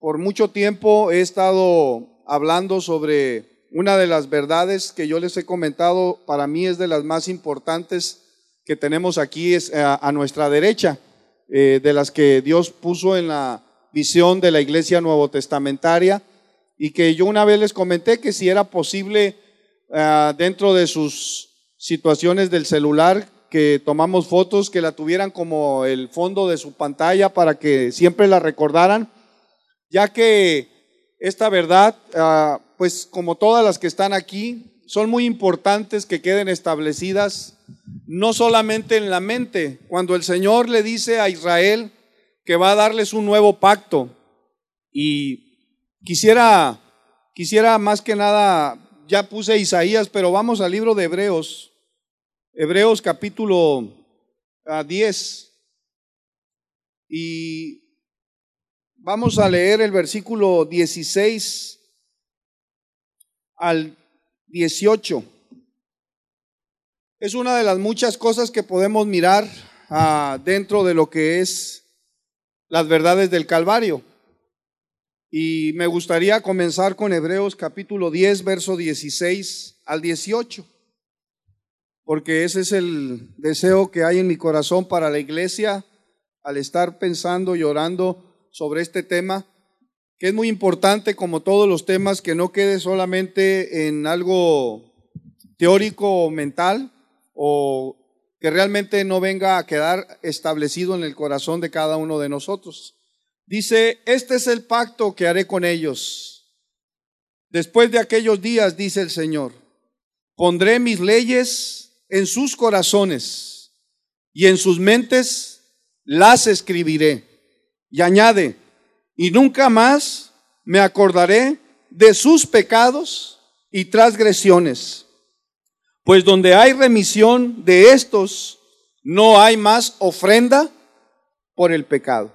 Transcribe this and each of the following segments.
por mucho tiempo he estado hablando sobre una de las verdades que yo les he comentado, para mí es de las más importantes que tenemos aquí es a nuestra derecha, de las que Dios puso en la visión de la Iglesia Nuevo Testamentaria, y que yo una vez les comenté que si era posible dentro de sus situaciones del celular, que tomamos fotos, que la tuvieran como el fondo de su pantalla para que siempre la recordaran, ya que esta verdad, pues como todas las que están aquí, son muy importantes que queden establecidas no solamente en la mente. Cuando el Señor le dice a Israel que va a darles un nuevo pacto, y quisiera más que nada, ya puse Isaías, pero vamos al libro de Hebreos capítulo 10, y vamos a leer el versículo 16 al 18. Es una de las muchas cosas que podemos mirar dentro de lo que es las verdades del Calvario. Y me gustaría comenzar con Hebreos capítulo 10, verso 16 al 18, porque ese es el deseo que hay en mi corazón para la iglesia al estar pensando y orando sobre este tema, que es muy importante, como todos los temas, que no quede solamente en algo teórico o mental, o que realmente no venga a quedar establecido en el corazón de cada uno de nosotros. Dice: este es el pacto que haré con ellos. Después de aquellos días, dice el Señor, pondré mis leyes en sus corazones y en sus mentes las escribiré. Y añade: y nunca más me acordaré de sus pecados y transgresiones, pues donde hay remisión de estos, no hay más ofrenda por el pecado.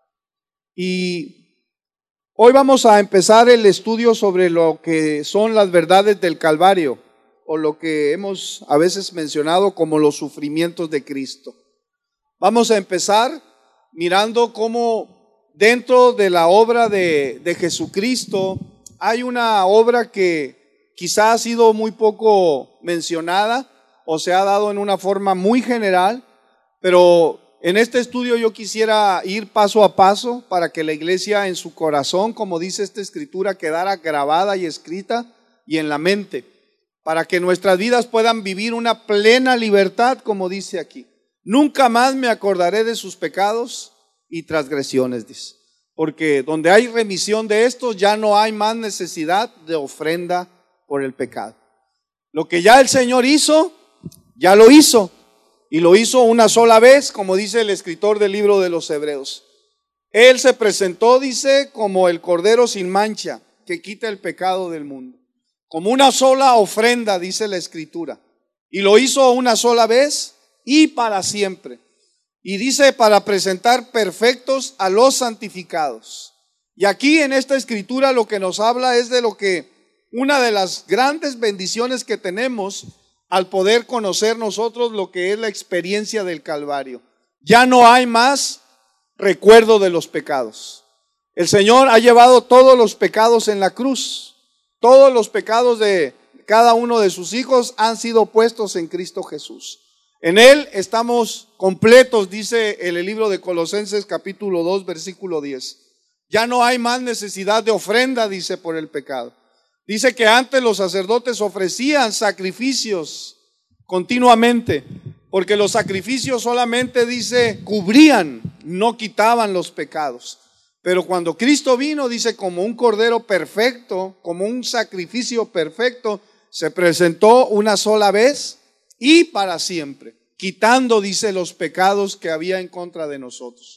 Y hoy vamos a empezar el estudio sobre lo que son las verdades del Calvario, o lo que hemos a veces mencionado como los sufrimientos de Cristo. Vamos a empezar mirando cómo dentro de la obra de Jesucristo hay una obra que quizá ha sido muy poco mencionada o se ha dado en una forma muy general, pero en este estudio yo quisiera ir paso a paso para que la iglesia en su corazón, como dice esta escritura, quedara grabada y escrita y en la mente, para que nuestras vidas puedan vivir una plena libertad, como dice aquí. Nunca más me acordaré de sus pecados y transgresiones, dice, porque donde hay remisión de estos ya no hay más necesidad de ofrenda por el pecado. Lo que ya el Señor hizo, ya lo hizo, y lo hizo una sola vez, como dice el escritor del libro de los Hebreos. Él se presentó, dice, como el Cordero sin mancha, que quita el pecado del mundo, como una sola ofrenda, dice la escritura, y lo hizo una sola vez y para siempre. Y dice: para presentar perfectos a los santificados. Y aquí en esta escritura lo que nos habla es de lo que una de las grandes bendiciones que tenemos al poder conocer nosotros lo que es la experiencia del Calvario. Ya no hay más recuerdo de los pecados. El Señor ha llevado todos los pecados en la cruz. Todos los pecados de cada uno de sus hijos han sido puestos en Cristo Jesús. En Él estamos completos, dice en el libro de Colosenses capítulo 2, versículo 10. Ya no hay más necesidad de ofrenda, dice, por el pecado. Dice que antes los sacerdotes ofrecían sacrificios continuamente, porque los sacrificios solamente, dice, cubrían, no quitaban los pecados. Pero cuando Cristo vino, dice, como un cordero perfecto, como un sacrificio perfecto, se presentó una sola vez y para siempre, quitando, dice, los pecados que había en contra de nosotros.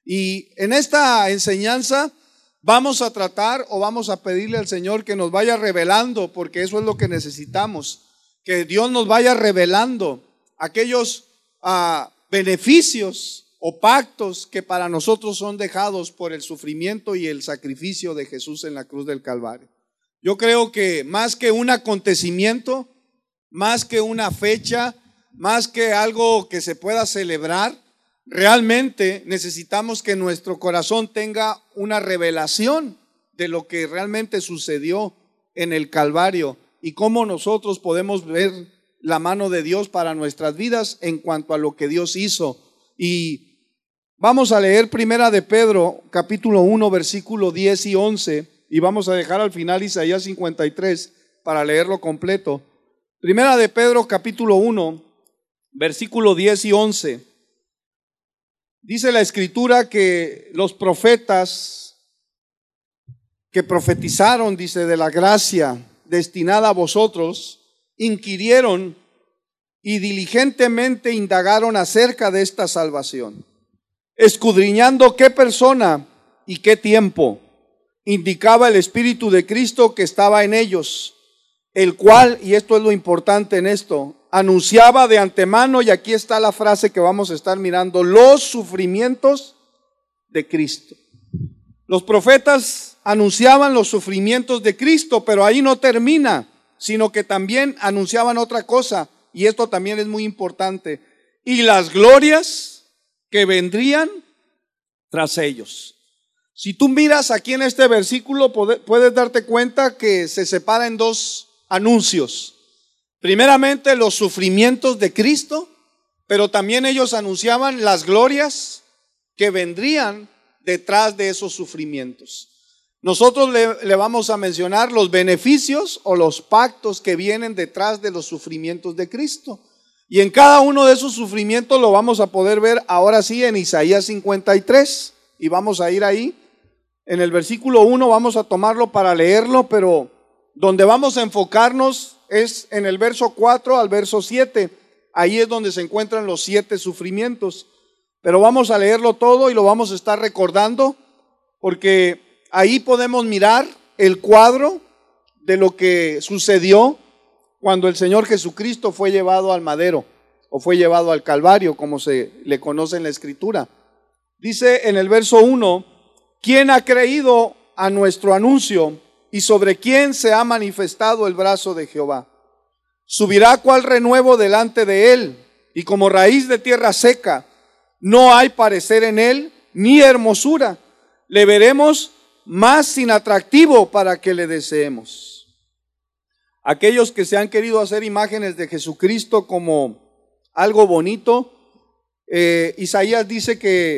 Y en esta enseñanza vamos a tratar, o vamos a pedirle al Señor que nos vaya revelando, porque eso es lo que necesitamos, que Dios nos vaya revelando aquellos beneficios o pactos que para nosotros son dejados por el sufrimiento y el sacrificio de Jesús en la cruz del Calvario. Yo creo que más que un acontecimiento, más que una fecha, más que algo que se pueda celebrar, realmente necesitamos que nuestro corazón tenga una revelación de lo que realmente sucedió en el Calvario y cómo nosotros podemos ver la mano de Dios para nuestras vidas en cuanto a lo que Dios hizo. Y vamos a leer Primera de Pedro, capítulo 1, versículo 10 y 11, y vamos a dejar al final Isaías 53 para leerlo completo. Primera de Pedro, capítulo 1, versículo 10 y 11. Dice la Escritura que los profetas que profetizaron, dice, de la gracia destinada a vosotros, inquirieron y diligentemente indagaron acerca de esta salvación, escudriñando qué persona y qué tiempo indicaba el Espíritu de Cristo que estaba en ellos, el cual, y esto es lo importante en esto, anunciaba de antemano, y aquí está la frase que vamos a estar mirando, los sufrimientos de Cristo. Los profetas anunciaban los sufrimientos de Cristo, pero ahí no termina, sino que también anunciaban otra cosa, y esto también es muy importante, y las glorias que vendrían tras ellos. Si tú miras aquí en este versículo, puedes darte cuenta que se separa en dos anuncios. Primeramente, los sufrimientos de Cristo, pero también ellos anunciaban las glorias que vendrían detrás de esos sufrimientos. Nosotros le vamos a mencionar los beneficios o los pactos que vienen detrás de los sufrimientos de Cristo. Y en cada uno de esos sufrimientos lo vamos a poder ver ahora sí en Isaías 53. Y vamos a ir ahí. En el versículo 1 vamos a tomarlo para leerlo, pero donde vamos a enfocarnos es en el verso 4 al verso 7. Ahí es donde se encuentran los 7 sufrimientos. Pero vamos a leerlo todo y lo vamos a estar recordando, porque ahí podemos mirar el cuadro de lo que sucedió cuando el Señor Jesucristo fue llevado al madero o fue llevado al Calvario, como se le conoce en la Escritura. Dice en el verso 1, ¿quién ha creído a nuestro anuncio y sobre quién se ha manifestado el brazo de Jehová? Subirá cual renuevo delante de él, y como raíz de tierra seca, no hay parecer en él ni hermosura. Le veremos más sin atractivo para que le deseemos. Aquellos que se han querido hacer imágenes de Jesucristo como algo bonito, Isaías dice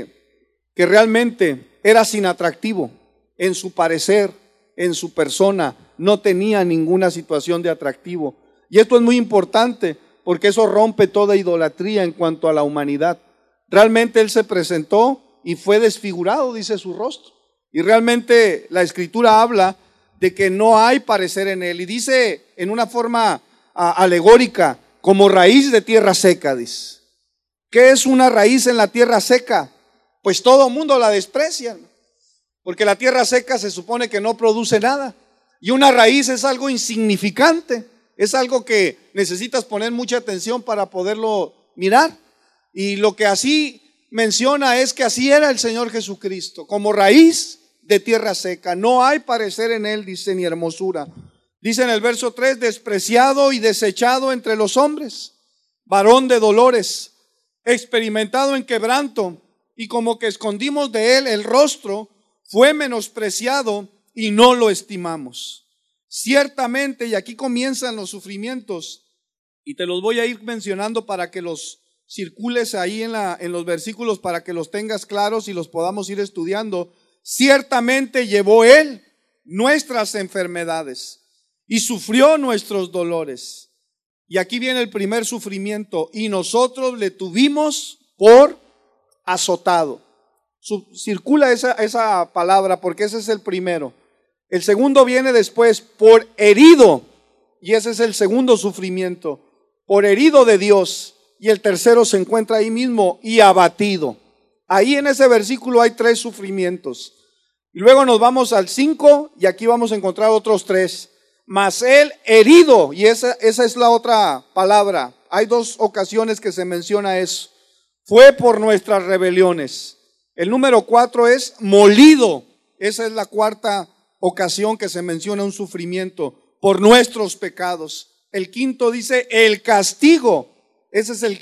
que realmente era sin atractivo en su parecer, en su persona, no tenía ninguna situación de atractivo. Y esto es muy importante porque eso rompe toda idolatría en cuanto a la humanidad. Realmente él se presentó y fue desfigurado, dice su rostro. Y realmente la Escritura habla de que no hay parecer en él. Y dice en una forma alegórica, como raíz de tierra seca, dice. ¿Qué es una raíz en la tierra seca? Pues todo mundo la desprecia, porque la tierra seca se supone que no produce nada. Y una raíz es algo insignificante, es algo que necesitas poner mucha atención para poderlo mirar. Y lo que así menciona es que así era el Señor Jesucristo, como raíz de tierra seca. No hay parecer en él, dice, ni hermosura. Dice en el verso 3, despreciado y desechado entre los hombres, varón de dolores, experimentado en quebranto, y como que escondimos de él el rostro, fue menospreciado y no lo estimamos. Ciertamente, y aquí comienzan los sufrimientos, y te los voy a ir mencionando para que los circules ahí en los versículos, para que los tengas claros y los podamos ir estudiando. Ciertamente llevó él nuestras enfermedades y sufrió nuestros dolores. Y aquí viene el primer sufrimiento, y nosotros le tuvimos por azotado. Circula esa palabra porque ese es el primero. El segundo viene después, por herido, y ese es el segundo sufrimiento, por herido de Dios. Y el tercero se encuentra ahí mismo, y abatido. Ahí en ese versículo hay 3 sufrimientos. Y luego nos vamos al 5 y aquí vamos a encontrar otros 3. Mas él herido, y esa es la otra palabra. Hay 2 ocasiones que se menciona eso. Fue por nuestras rebeliones. El número 4 es molido. Esa es la 4ª ocasión que se menciona un sufrimiento, por nuestros pecados. El 5º dice el castigo. Ese es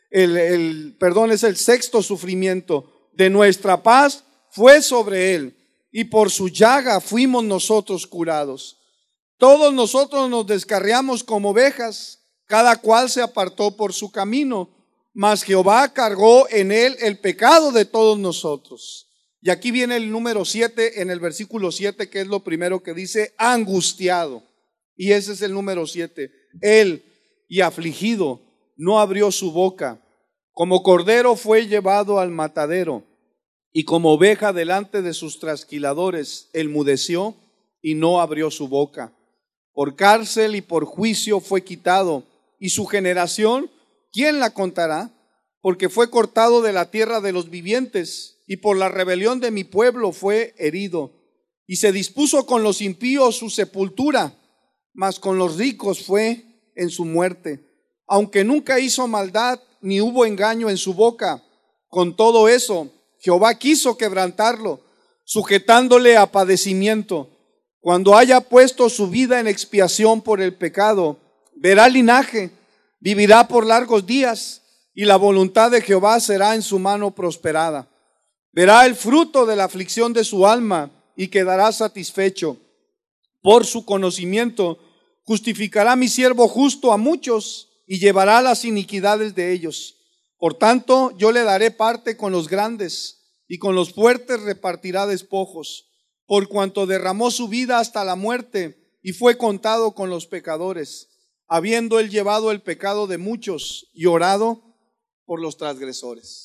es el sexto sufrimiento. De nuestra paz fue sobre él, y por su llaga fuimos nosotros curados. Todos nosotros nos descarriamos como ovejas, cada cual se apartó por su camino, mas Jehová cargó en él el pecado de todos nosotros. Y aquí viene el número 7 en el versículo 7, que es lo primero que dice, angustiado. Y ese es el número 7. Él, y afligido, no abrió su boca. Como cordero fue llevado al matadero, y como oveja delante de sus trasquiladores, enmudeció y no abrió su boca. Por cárcel y por juicio fue quitado. Y su generación, ¿quién la contará? Porque fue cortado de la tierra de los vivientes, y por la rebelión de mi pueblo fue herido. Y se dispuso con los impíos su sepultura, mas con los ricos fue en su muerte. Aunque nunca hizo maldad, ni hubo engaño en su boca, con todo eso Jehová quiso quebrantarlo, sujetándole a padecimiento. Cuando haya puesto su vida en expiación por el pecado, verá linaje, vivirá por largos días, y la voluntad de Jehová será en su mano prosperada. Verá el fruto de la aflicción de su alma y quedará satisfecho. Por su conocimiento justificará mi siervo justo a muchos y llevará las iniquidades de ellos. Por tanto, yo le daré parte con los grandes, y con los fuertes repartirá despojos, por cuanto derramó su vida hasta la muerte y fue contado con los pecadores, habiendo él llevado el pecado de muchos y orado por los transgresores.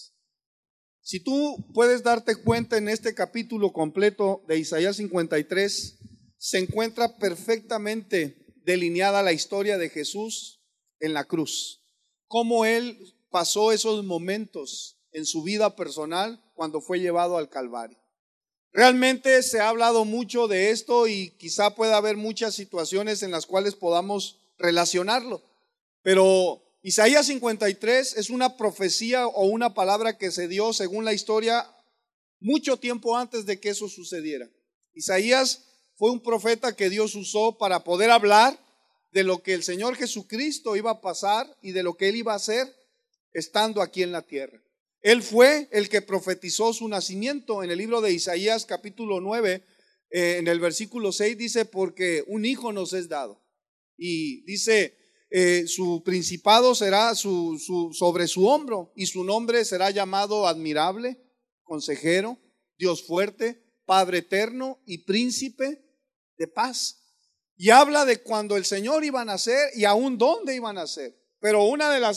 Si tú puedes darte cuenta, en este capítulo completo de Isaías 53, se encuentra perfectamente delineada la historia de Jesús en la cruz. Cómo él pasó esos momentos en su vida personal cuando fue llevado al Calvario. Realmente se ha hablado mucho de esto y quizá pueda haber muchas situaciones en las cuales podamos relacionarlo. Pero Isaías 53 es una profecía o una palabra que se dio, según la historia, mucho tiempo antes de que eso sucediera. Isaías fue un profeta que Dios usó para poder hablar de lo que el Señor Jesucristo iba a pasar y de lo que Él iba a hacer estando aquí en la tierra. Él fue el que profetizó su nacimiento. En el libro de Isaías capítulo 9, en el versículo 6 dice, porque un hijo nos es dado. Y dice, su principado será sobre su hombro, y su nombre será llamado admirable, consejero, Dios fuerte, Padre eterno y príncipe de paz. Y habla de cuando el Señor iba a nacer y aún dónde iba a nacer. Pero una de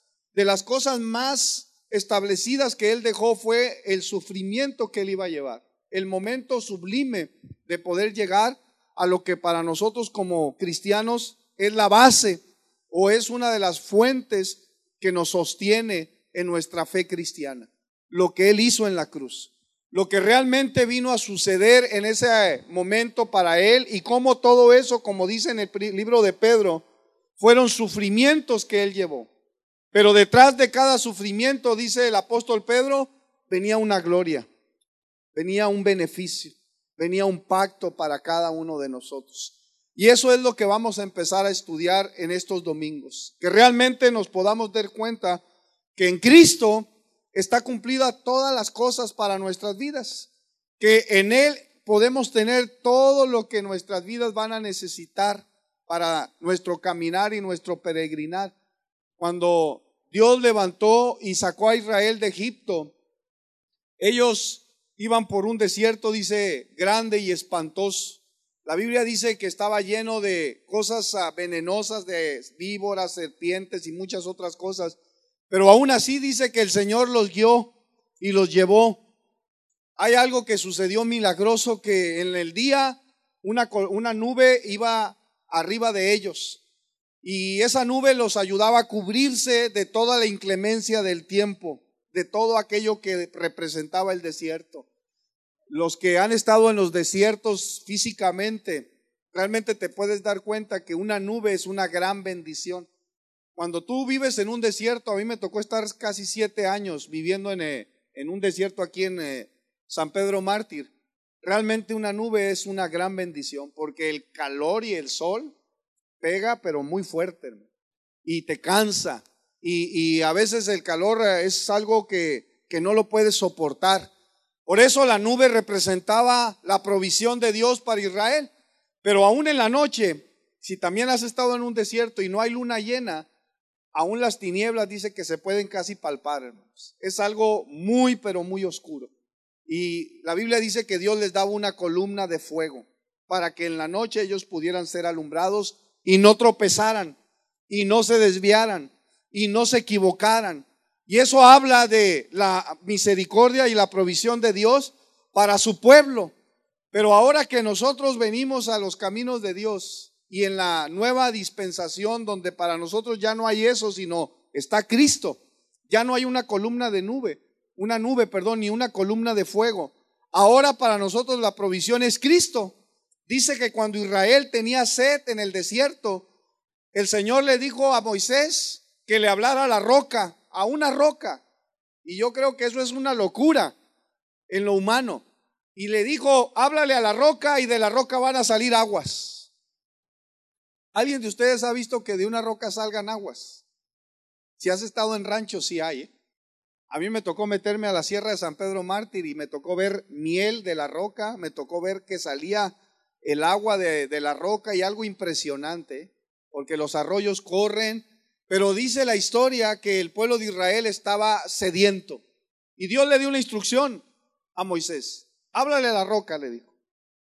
las cosas más establecidas que él dejó fue el sufrimiento que él iba a llevar, el momento sublime de poder llegar a lo que para nosotros como cristianos es la base o es una de las fuentes que nos sostiene en nuestra fe cristiana, lo que él hizo en la cruz, lo que realmente vino a suceder en ese momento para él, y cómo todo eso, como dice en el libro de Pedro, fueron sufrimientos que él llevó. Pero detrás de cada sufrimiento, dice el apóstol Pedro, venía una gloria, venía un beneficio, venía un pacto para cada uno de nosotros. Y eso es lo que vamos a empezar a estudiar en estos domingos, que realmente nos podamos dar cuenta que en Cristo está cumplida todas las cosas para nuestras vidas, que en Él podemos tener todo lo que nuestras vidas van a necesitar para nuestro caminar y nuestro peregrinar. Cuando Dios levantó y sacó a Israel de Egipto, ellos iban por un desierto, dice, grande y espantoso. La Biblia dice que estaba lleno de cosas venenosas, de víboras, serpientes y muchas otras cosas. Pero aún así dice que el Señor los guió y los llevó. Hay algo que sucedió milagroso, que en el día una nube iba arriba de ellos. Y esa nube los ayudaba a cubrirse de toda la inclemencia del tiempo, de todo aquello que representaba el desierto. Los que han estado en los desiertos físicamente, realmente te puedes dar cuenta que una nube es una gran bendición. Cuando tú vives en un desierto, a mí me tocó estar casi 7 años viviendo en un desierto aquí en San Pedro Mártir. Realmente una nube es una gran bendición, porque el calor y el sol pega, pero muy fuerte, hermano, y te cansa. y a veces el calor es algo que no lo puedes soportar. Por eso la nube representaba la provisión de Dios para Israel. Pero aún en la noche, si también has estado en un desierto y no hay luna llena, aún las tinieblas dice que se pueden casi palpar, hermanos. Es algo muy, pero muy oscuro. Y la Biblia dice que Dios les daba una columna de fuego para que en la noche ellos pudieran ser alumbrados y no tropezaran, y no se desviaran, y no se equivocaran. Y eso habla de la misericordia y la provisión de Dios para su pueblo. Pero ahora que nosotros venimos a los caminos de Dios y en la nueva dispensación donde para nosotros ya no hay eso, sino está Cristo, ya no hay una columna de nube, ni una columna de fuego. Ahora para nosotros la provisión es Cristo. Dice que cuando Israel tenía sed en el desierto, el Señor le dijo a Moisés que le hablara a la roca, a una roca. Y yo creo que eso es una locura en lo humano. Y le dijo, háblale a la roca y de la roca van a salir aguas. ¿Alguien de ustedes ha visto que de una roca salgan aguas? Si has estado en ranchos, sí hay, ¿eh? A mí me tocó meterme a la Sierra de San Pedro Mártir y me tocó ver miel de la roca, me tocó ver que salía el agua de la roca y algo impresionante, porque los arroyos corren. Pero dice la historia que el pueblo de Israel estaba sediento y Dios le dio una instrucción a Moisés. Háblale a la roca, le dijo.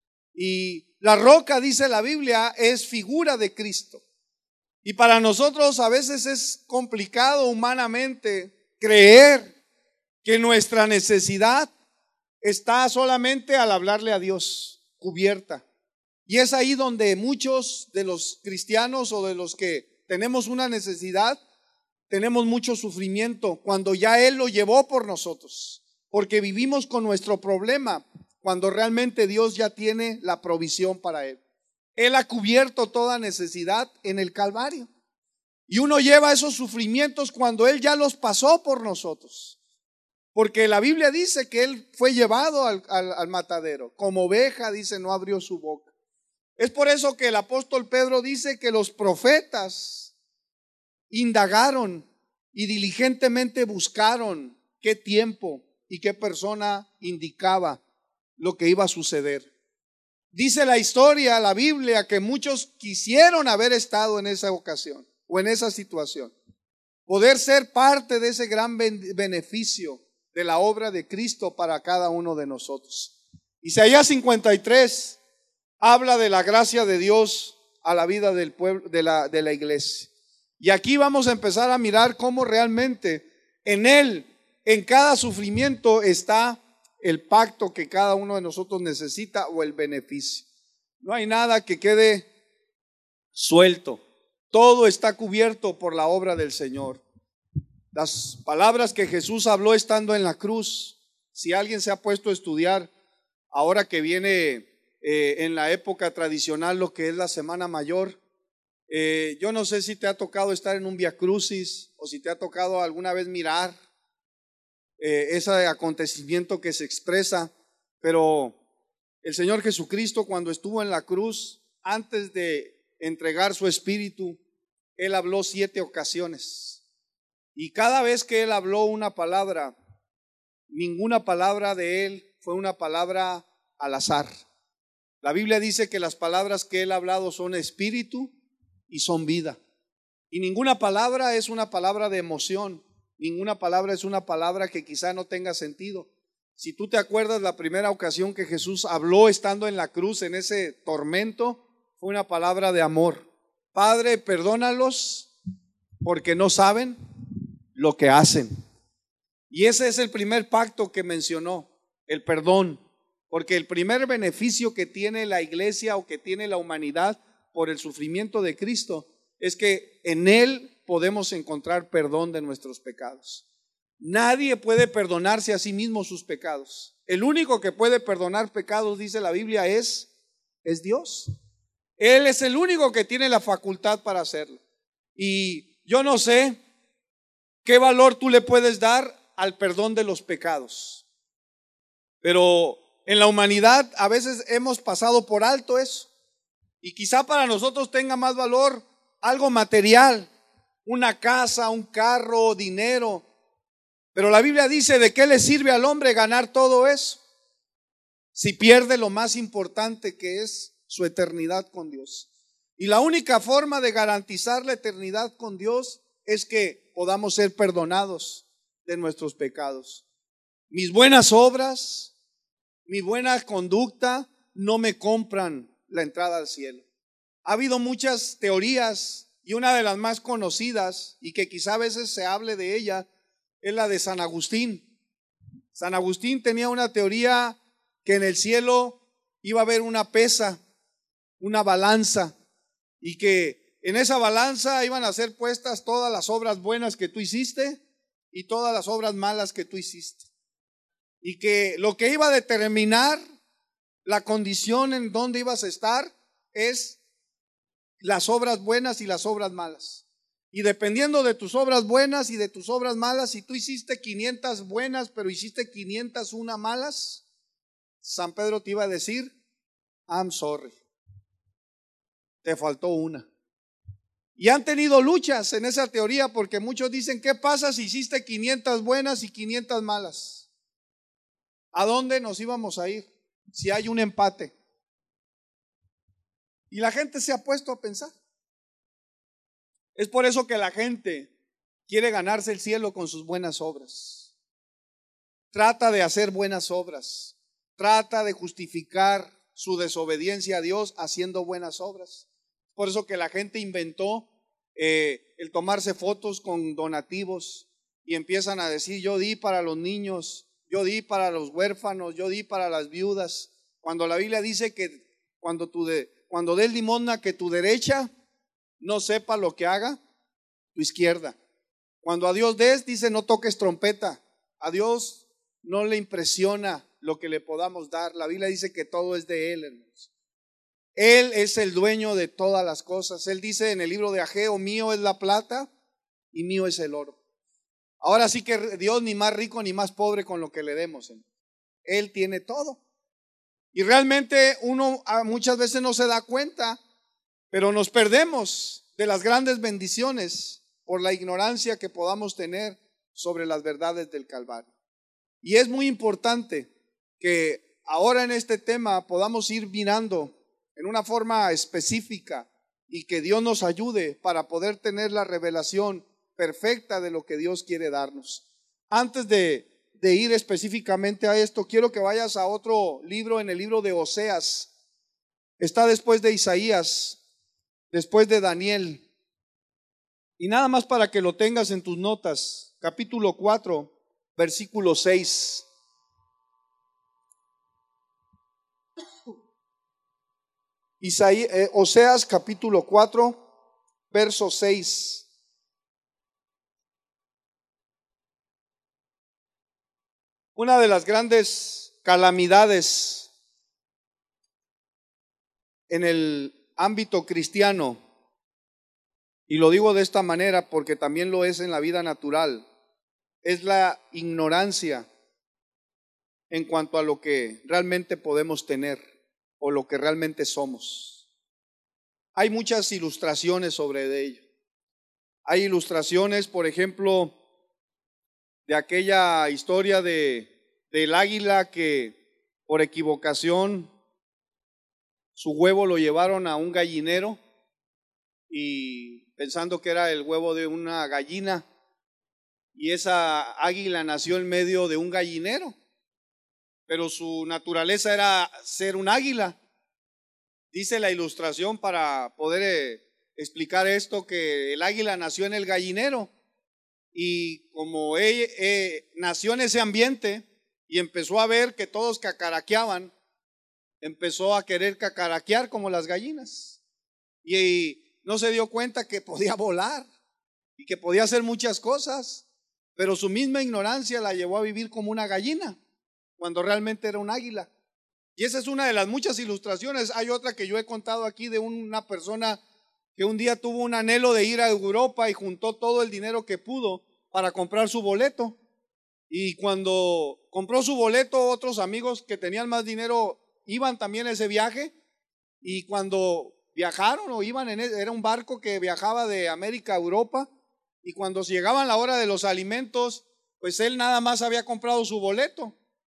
Y la roca, dice la Biblia, es figura de Cristo. Y para nosotros a veces es complicado humanamente creer que nuestra necesidad está solamente al hablarle a Dios, cubierta. Y es ahí donde muchos de los cristianos o de los que tenemos una necesidad, tenemos mucho sufrimiento cuando ya Él lo llevó por nosotros, porque vivimos con nuestro problema cuando realmente Dios ya tiene la provisión para Él. Él ha cubierto toda necesidad en el Calvario. Y uno lleva esos sufrimientos cuando Él ya los pasó por nosotros. Porque la Biblia dice que Él fue llevado al matadero. Como oveja, dice, no abrió su boca. Es por eso que el apóstol Pedro dice que los profetas indagaron y diligentemente buscaron qué tiempo y qué persona indicaba lo que iba a suceder. Dice la historia, la Biblia, que muchos quisieron haber estado en esa ocasión o en esa situación, poder ser parte de ese gran beneficio de la obra de Cristo para cada uno de nosotros. Isaías 53 habla de la gracia de Dios a la vida del pueblo, de la iglesia. Y aquí vamos a empezar a mirar cómo realmente en Él, en cada sufrimiento está el pacto que cada uno de nosotros necesita o el beneficio. No hay nada que quede suelto. Todo está cubierto por la obra del Señor. Las palabras que Jesús habló estando en la cruz, si alguien se ha puesto a estudiar, ahora que viene en la época tradicional lo que es la Semana Mayor, yo no sé si te ha tocado estar en un Vía Crucis o si te ha tocado alguna vez mirar ese acontecimiento que se expresa, pero el Señor Jesucristo cuando estuvo en la cruz, antes de entregar su espíritu, Él habló 7 ocasiones y cada vez que Él habló una palabra, ninguna palabra de Él fue una palabra al azar. La Biblia dice que las palabras que Él ha hablado son espíritu y son vida, y ninguna palabra es una palabra de emoción. Ninguna palabra es una palabra que quizá no tenga sentido. Si tú te acuerdas, la primera ocasión que Jesús habló estando en la cruz, en ese tormento, fue una palabra de amor. Padre, perdónalos porque no saben lo que hacen. Y ese es el primer pacto que mencionó, el perdón. Porque el primer beneficio que tiene la iglesia o que tiene la humanidad por el sufrimiento de Cristo es que en Él podemos encontrar perdón de nuestros pecados. Nadie puede perdonarse a sí mismo sus pecados. El único que puede perdonar pecados, dice la Biblia, es Dios. Él es el único que tiene la facultad para hacerlo. Y yo no sé qué valor tú le puedes dar al perdón de los pecados, pero en la humanidad a veces hemos pasado por alto eso. Y quizá para nosotros tenga más valor algo material, una casa, un carro, dinero. Pero la Biblia dice, ¿de qué le sirve al hombre ganar todo eso si pierde lo más importante, que es su eternidad con Dios? Y la única forma de garantizar la eternidad con Dios es que podamos ser perdonados de nuestros pecados. Mis buenas obras, mi buena conducta no me compran la entrada al cielo. Ha habido muchas teorías y una de las más conocidas, y que quizá a veces se hable de ella, es la de San Agustín. San Agustín tenía una teoría que en el cielo iba a haber una pesa, una balanza, y que en esa balanza iban a ser puestas todas las obras buenas que tú hiciste y todas las obras malas que tú hiciste. Y que lo que iba a determinar la condición en donde ibas a estar es las obras buenas y las obras malas. Y dependiendo de tus obras buenas y de tus obras malas, si tú hiciste 500 buenas pero hiciste 501 malas, San Pedro te iba a decir, I'm sorry, te faltó una. Y han tenido luchas en esa teoría, porque muchos dicen, ¿qué pasa si hiciste 500 buenas y 500 malas? ¿A dónde nos íbamos a ir si hay un empate? Y la gente se ha puesto a pensar. Es por eso que la gente quiere ganarse el cielo con sus buenas obras. Trata de hacer buenas obras. Trata de justificar su desobediencia a Dios haciendo buenas obras. Por eso que la gente inventó el tomarse fotos con donativos y empiezan a decir, yo di para los niños, yo di para los huérfanos, yo di para las viudas. Cuando la Biblia dice que cuando des limosna, que tu derecha no sepa lo que haga tu izquierda. Cuando a Dios des, dice, no toques trompeta. A Dios no le impresiona lo que le podamos dar. La Biblia dice que todo es de Él, hermanos. Él es el dueño de todas las cosas. Él dice en el libro de Ageo, mío es la plata y mío es el oro. Ahora sí que Dios ni más rico ni más pobre con lo que le demos. Él tiene todo. Y realmente uno muchas veces no se da cuenta, pero nos perdemos de las grandes bendiciones por la ignorancia que podamos tener sobre las verdades del Calvario. Y es muy importante que ahora en este tema podamos ir mirando en una forma específica y que Dios nos ayude para poder tener la revelación perfecta de lo que Dios quiere darnos. Antes de ir específicamente a esto, quiero que vayas a otro libro, en el libro de Oseas. Está después de Isaías, después de Daniel. Y nada más para que lo tengas en tus notas, capítulo 4, versículo 6. Oseas capítulo 4, verso 6. Una de las grandes calamidades en el ámbito cristiano, y lo digo de esta manera porque también lo es en la vida natural, es la ignorancia en cuanto a lo que realmente podemos tener o lo que realmente somos. Hay muchas ilustraciones sobre ello. Hay ilustraciones, por ejemplo, de aquella historia del águila que por equivocación su huevo lo llevaron a un gallinero y pensando que era el huevo de una gallina, y esa águila nació en medio de un gallinero, pero su naturaleza era ser un águila. Dice la ilustración, para poder explicar esto, que el águila nació en el gallinero y como nació en ese ambiente y empezó a ver que todos cacaraqueaban, empezó a querer cacaraquear como las gallinas y no se dio cuenta que podía volar y que podía hacer muchas cosas, pero su misma ignorancia la llevó a vivir como una gallina cuando realmente era un águila. Y esa es una de las muchas ilustraciones. Hay otra que yo he contado aquí de una persona que un día tuvo un anhelo de ir a Europa y juntó todo el dinero que pudo para comprar su boleto. Y cuando compró su boleto, otros amigos que tenían más dinero iban también a ese viaje. Y cuando viajaron o iban era un barco que viajaba de América a Europa. Y cuando llegaban la hora de los alimentos, pues él nada más había comprado su boleto.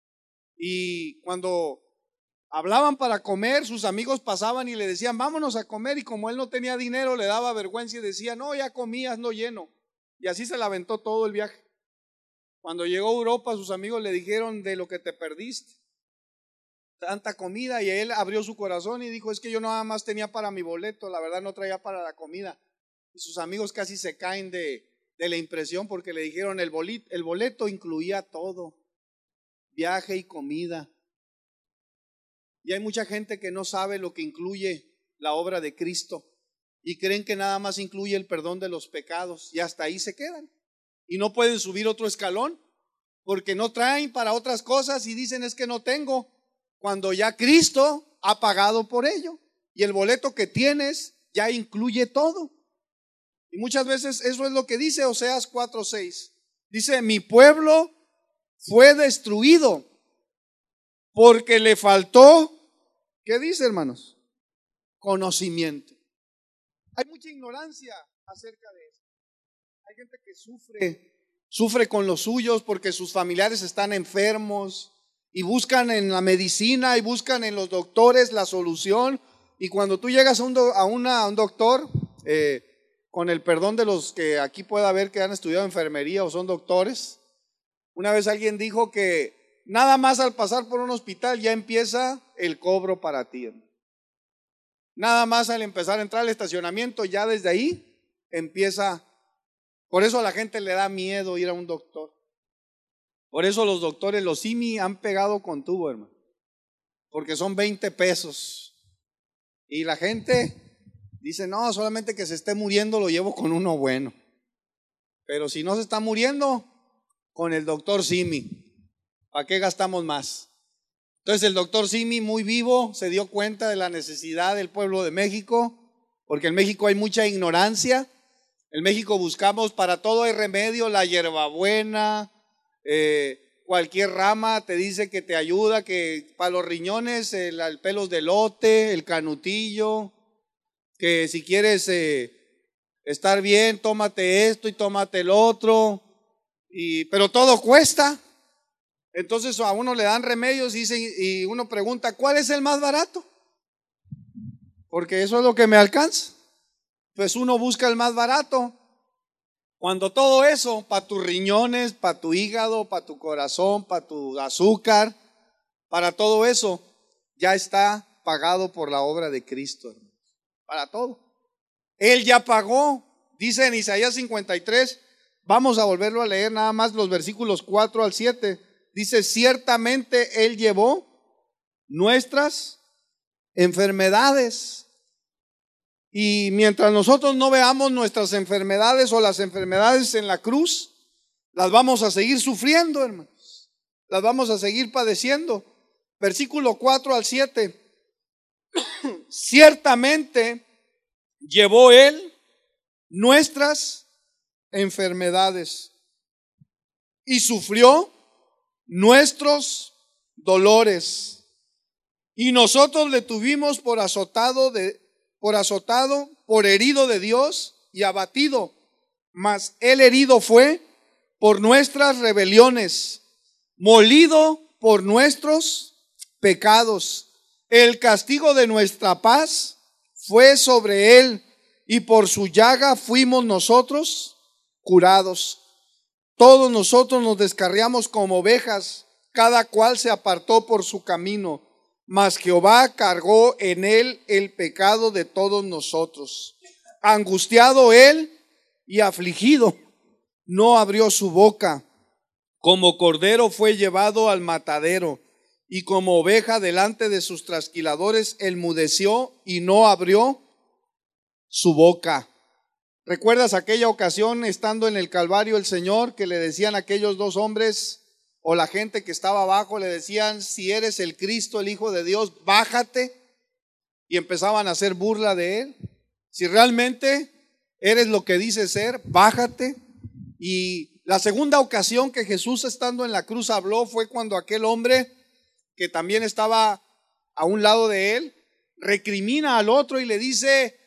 Y cuando hablaban para comer, sus amigos pasaban y le decían, vámonos a comer. Y como él no tenía dinero, le daba vergüenza y decía, no, ya comías, no lleno. Y así se la aventó todo el viaje. Cuando llegó a Europa, sus amigos le dijeron, de lo que te perdiste, tanta comida. Y él abrió su corazón y dijo, es que yo nada más tenía para mi boleto, la verdad no traía para la comida. Y sus amigos casi se caen de la impresión porque le dijeron, el boleto incluía todo, viaje y comida. Y hay mucha gente que no sabe lo que incluye la obra de Cristo y creen que nada más incluye el perdón de los pecados y hasta ahí se quedan. Y no pueden subir otro escalón porque no traen para otras cosas y dicen, es que no tengo, cuando ya Cristo ha pagado por ello y el boleto que tienes ya incluye todo. Y muchas veces eso es lo que dice Oseas 4:6. Dice, mi pueblo fue destruido porque le faltó, ¿qué dice, hermanos? Conocimiento. Hay mucha ignorancia acerca de eso. Hay gente que sufre con los suyos porque sus familiares están enfermos y buscan en la medicina y buscan en los doctores la solución. Y cuando tú llegas a un doctor, con el perdón de los que aquí pueda haber que han estudiado enfermería o son doctores, una vez alguien dijo que nada más al pasar por un hospital ya empieza el cobro para ti. Nada más al empezar a entrar al estacionamiento, ya desde ahí empieza. Por eso a la gente le da miedo ir a un doctor. Por eso los doctores, los simi, han pegado con tubo, hermano. Porque son 20 pesos. Y la gente dice, no, solamente que se esté muriendo lo llevo con uno bueno. Pero si no se está muriendo, con el doctor simi. ¿Para qué gastamos más? Entonces el doctor Simi, muy vivo, se dio cuenta de la necesidad del pueblo de México, porque en México hay mucha ignorancia. En México buscamos para todo hay remedio, la hierbabuena, cualquier rama te dice que te ayuda, que para los riñones, el pelos de elote, el canutillo, que si quieres estar bien, tómate esto y tómate el otro, pero todo cuesta. Entonces a uno le dan remedios y uno pregunta, ¿cuál es el más barato? Porque eso es lo que me alcanza. Pues uno busca el más barato. Cuando todo eso, para tus riñones, para tu hígado, para tu corazón, para tu azúcar, para todo eso, ya está pagado por la obra de Cristo, hermanos. Para todo. Él ya pagó. Dice en Isaías 53, vamos a volverlo a leer nada más los versículos 4 al 7. Dice, ciertamente Él llevó nuestras enfermedades. Y mientras nosotros no veamos nuestras enfermedades o las enfermedades en la cruz, las vamos a seguir sufriendo, hermanos. Las vamos a seguir padeciendo. Versículo 4 al 7. Ciertamente llevó Él nuestras enfermedades y sufrió nuestros dolores, y nosotros le tuvimos por azotado, por herido de Dios y abatido, mas él herido fue por nuestras rebeliones, molido por nuestros pecados. El castigo de nuestra paz fue sobre él, y por su llaga fuimos nosotros curados. Todos nosotros nos descarriamos como ovejas, cada cual se apartó por su camino, mas Jehová cargó en él el pecado de todos nosotros. Angustiado él y afligido, no abrió su boca. Como cordero fue llevado al matadero, y como oveja delante de sus trasquiladores, enmudeció y no abrió su boca. ¿Recuerdas aquella ocasión estando en el Calvario el Señor que le decían aquellos dos hombres o la gente que estaba abajo, le decían, si eres el Cristo, el Hijo de Dios, bájate? Y empezaban a hacer burla de él. Si realmente eres lo que dices ser, bájate. Y la segunda ocasión que Jesús estando en la cruz habló fue cuando aquel hombre que también estaba a un lado de él recrimina al otro y le dice,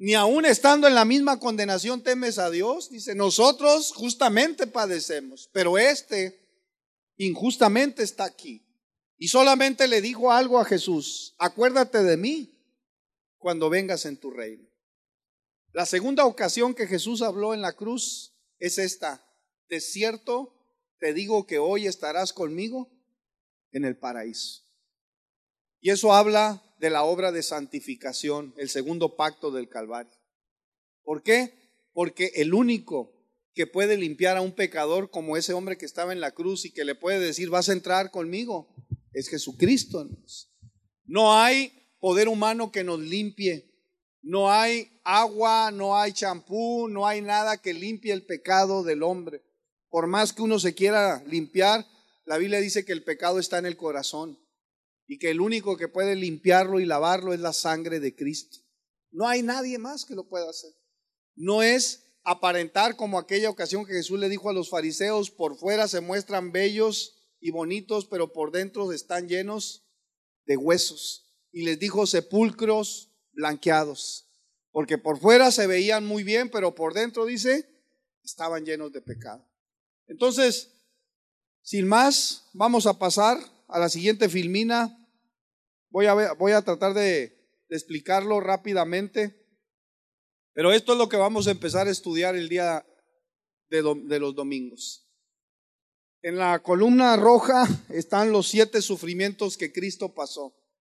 Ni aún estando en la misma condenación temes a Dios. Dice, nosotros justamente padecemos, pero injustamente está aquí. Y solamente le dijo algo a Jesús: acuérdate de mí cuando vengas en tu reino. La segunda ocasión que Jesús habló en la cruz es esta: de cierto te digo que hoy estarás conmigo en el paraíso. Y eso habla de la obra de santificación, el segundo pacto del Calvario. ¿Por qué? Porque el único que puede limpiar a un pecador como ese hombre que estaba en la cruz y que le puede decir, vas a entrar conmigo, es Jesucristo. No hay poder humano que nos limpie. No hay agua, no hay champú, no hay nada que limpie el pecado del hombre. Por más que uno se quiera limpiar, la Biblia dice que el pecado está en el corazón y que el único que puede limpiarlo y lavarlo es la sangre de Cristo. No hay nadie más que lo pueda hacer. No es aparentar como aquella ocasión que Jesús le dijo a los fariseos: por fuera se muestran bellos y bonitos, pero por dentro están llenos de huesos. Y les dijo: sepulcros blanqueados, porque por fuera se veían muy bien, pero por dentro, dice, estaban llenos de pecado. Entonces, sin más, vamos a pasar a la siguiente filmina. Voy a tratar de explicarlo rápidamente, pero esto es lo que vamos a empezar a estudiar el día de los domingos. En la columna roja están los 7 sufrimientos que Cristo pasó.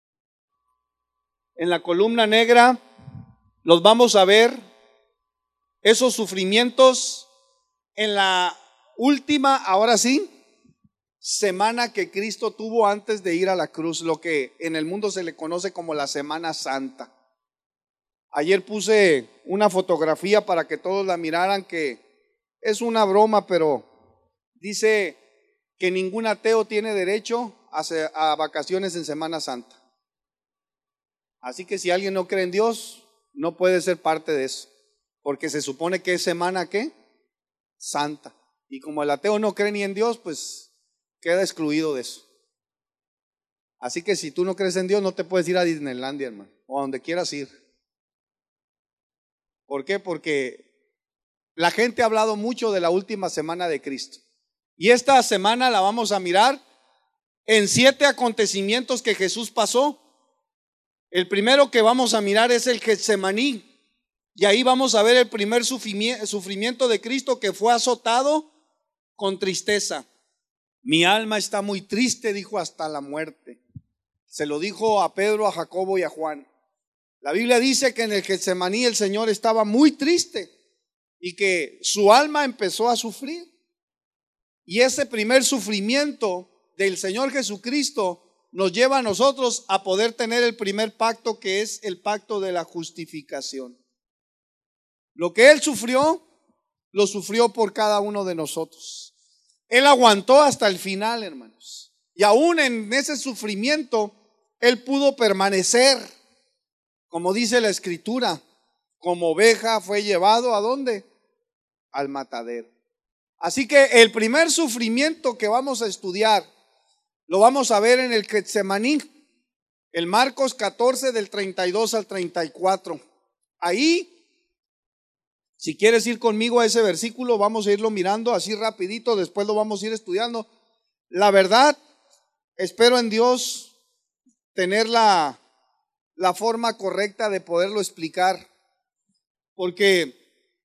En la columna negra los vamos a ver esos sufrimientos en la última, ahora sí, semana que Cristo tuvo antes de ir a la cruz, lo que en el mundo se le conoce como la Semana Santa. Ayer puse una fotografía para que todos la miraran, que es una broma, pero dice que ningún ateo tiene derecho a vacaciones en Semana Santa. Así que si alguien no cree en Dios, no puede ser parte de eso, porque se supone que es semana, ¿qué? Santa. Y como el ateo no cree ni en Dios, pues queda excluido de eso. Así que si tú no crees en Dios, no te puedes ir a Disneylandia, hermano, o a donde quieras ir. ¿Por qué? Porque la gente ha hablado mucho de la última semana de Cristo. Y esta semana la vamos a mirar en 7 acontecimientos que Jesús pasó. El primero que vamos a mirar es el Getsemaní. Y ahí vamos a ver el primer sufrimiento de Cristo, que fue azotado con tristeza. Mi alma está muy triste, dijo, hasta la muerte. Se lo dijo a Pedro, a Jacobo y a Juan. La Biblia dice que en el Getsemaní el Señor estaba muy triste y que su alma empezó a sufrir. Y ese primer sufrimiento del Señor Jesucristo nos lleva a nosotros a poder tener el primer pacto, que es el pacto de la justificación. Lo que Él sufrió, lo sufrió por cada uno de nosotros. Él aguantó hasta el final, hermanos. Y aún en ese sufrimiento, Él pudo permanecer. Como dice la Escritura, como oveja fue llevado ¿a dónde? Al matadero. Así que el primer sufrimiento que vamos a estudiar lo vamos a ver en el Getsemaní, el Marcos 14 del 32 al 34. Ahí, si quieres ir conmigo a ese versículo, vamos a irlo mirando así rapidito, después lo vamos a ir estudiando. La verdad, espero en Dios tener la forma correcta de poderlo explicar, porque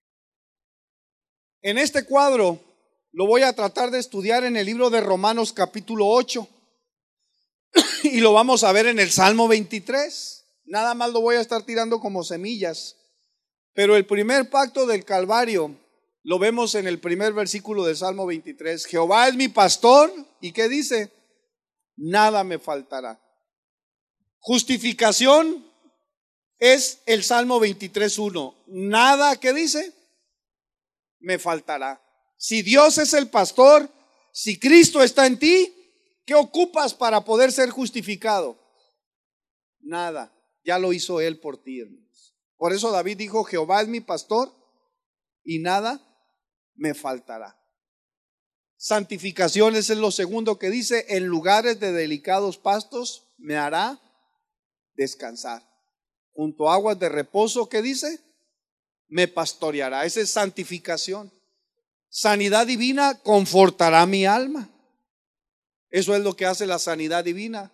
en este cuadro lo voy a tratar de estudiar en el libro de Romanos capítulo 8 y lo vamos a ver en el Salmo 23. Nada más lo voy a estar tirando como semillas, pero el primer pacto del Calvario lo vemos en el primer versículo del Salmo 23. Jehová es mi pastor, ¿y qué dice? Nada me faltará. Justificación es el Salmo 23:1. Nada, ¿qué dice? Me faltará. Si Dios es el pastor, si Cristo está en ti, ¿qué ocupas para poder ser justificado? Nada, ya lo hizo Él por ti, hermanos. Por eso David dijo, Jehová es mi pastor y nada me faltará. Santificación es lo segundo que dice, en lugares de delicados pastos me hará descansar. junto a aguas de reposo, ¿qué dice? Me pastoreará. Esa es santificación. Sanidad divina confortará mi alma. Eso es lo que hace la sanidad divina.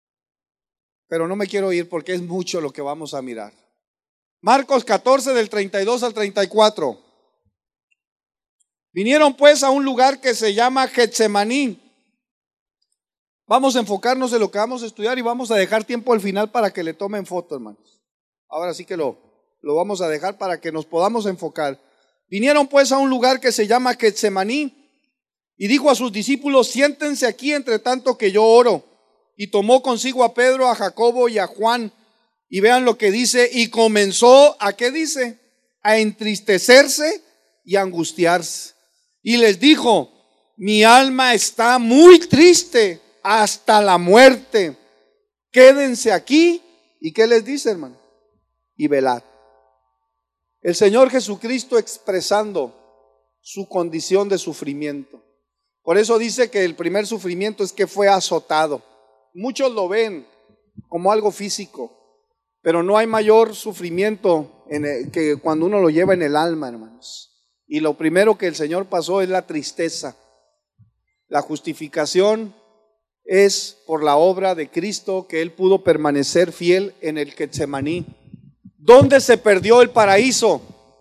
Pero no me quiero ir porque es mucho lo que vamos a mirar. Marcos 14 del 32 al 34. Vinieron pues a un lugar que se llama Getsemaní. Vamos a enfocarnos en lo que vamos a estudiar y vamos a dejar tiempo al final para que le tomen foto, hermanos. Ahora sí que lo vamos a dejar para que nos podamos enfocar. Vinieron pues a un lugar que se llama Getsemaní y dijo a sus discípulos: siéntense aquí entre tanto que yo oro. Y tomó consigo a Pedro, a Jacobo y a Juan. Y vean lo que dice: y comenzó a, ¿qué dice? A entristecerse y a angustiarse. Y les dijo: mi alma está muy triste hasta la muerte. Quédense aquí. ¿Y qué les dice, hermano? Y velad. El Señor Jesucristo expresando su condición de sufrimiento. Por eso dice que el primer sufrimiento es que fue azotado. Muchos lo ven como algo físico, pero no hay mayor sufrimiento que cuando uno lo lleva en el alma, hermanos. Y lo primero que el Señor pasó es la tristeza. La justificación es por la obra de Cristo, que Él pudo permanecer fiel en el Getsemaní. ¿Dónde se perdió el paraíso?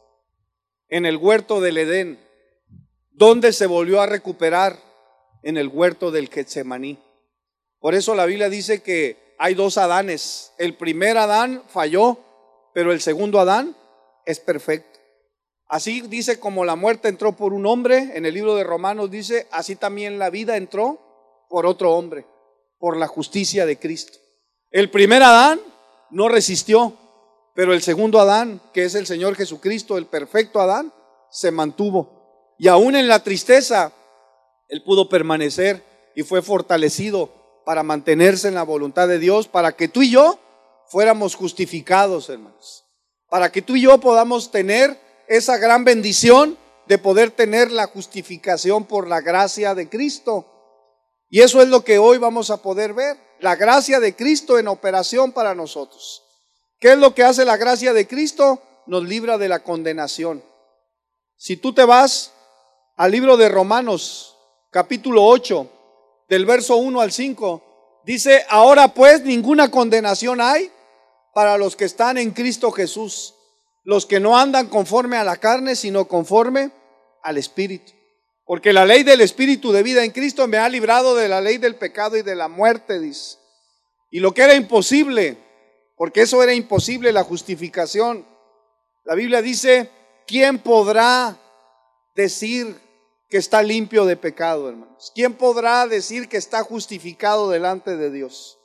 En el huerto del Edén. ¿Dónde se volvió a recuperar? En el huerto del Getsemaní. Por eso la Biblia dice que hay dos Adanes. El primer Adán falló, pero el segundo Adán es perfecto. Así dice, como la muerte entró por un hombre, en el libro de Romanos dice, así también la vida entró por otro hombre, por la justicia de Cristo. El primer Adán no resistió, pero el segundo Adán, que es el Señor Jesucristo, el perfecto Adán, se mantuvo. Y aún en la tristeza, Él pudo permanecer y fue fortalecido para mantenerse en la voluntad de Dios, para que tú y yo fuéramos justificados, hermanos. Para que tú y yo podamos tener esa gran bendición de poder tener la justificación por la gracia de Cristo. Y eso es lo que hoy vamos a poder ver, la gracia de Cristo en operación para nosotros. ¿Qué es lo que hace la gracia de Cristo? Nos libra de la condenación. Si tú te vas al libro de Romanos, capítulo 8, del verso 1 al 5, dice: ahora pues ninguna condenación hay para los que están en Cristo Jesús, los que no andan conforme a la carne, sino conforme al Espíritu. Porque la ley del Espíritu de vida en Cristo me ha librado de la ley del pecado y de la muerte, dice. Y lo que era imposible, porque eso era imposible, la justificación. La Biblia dice: ¿quién podrá decir que está limpio de pecado, hermanos? ¿Quién podrá decir que está justificado delante de Dios?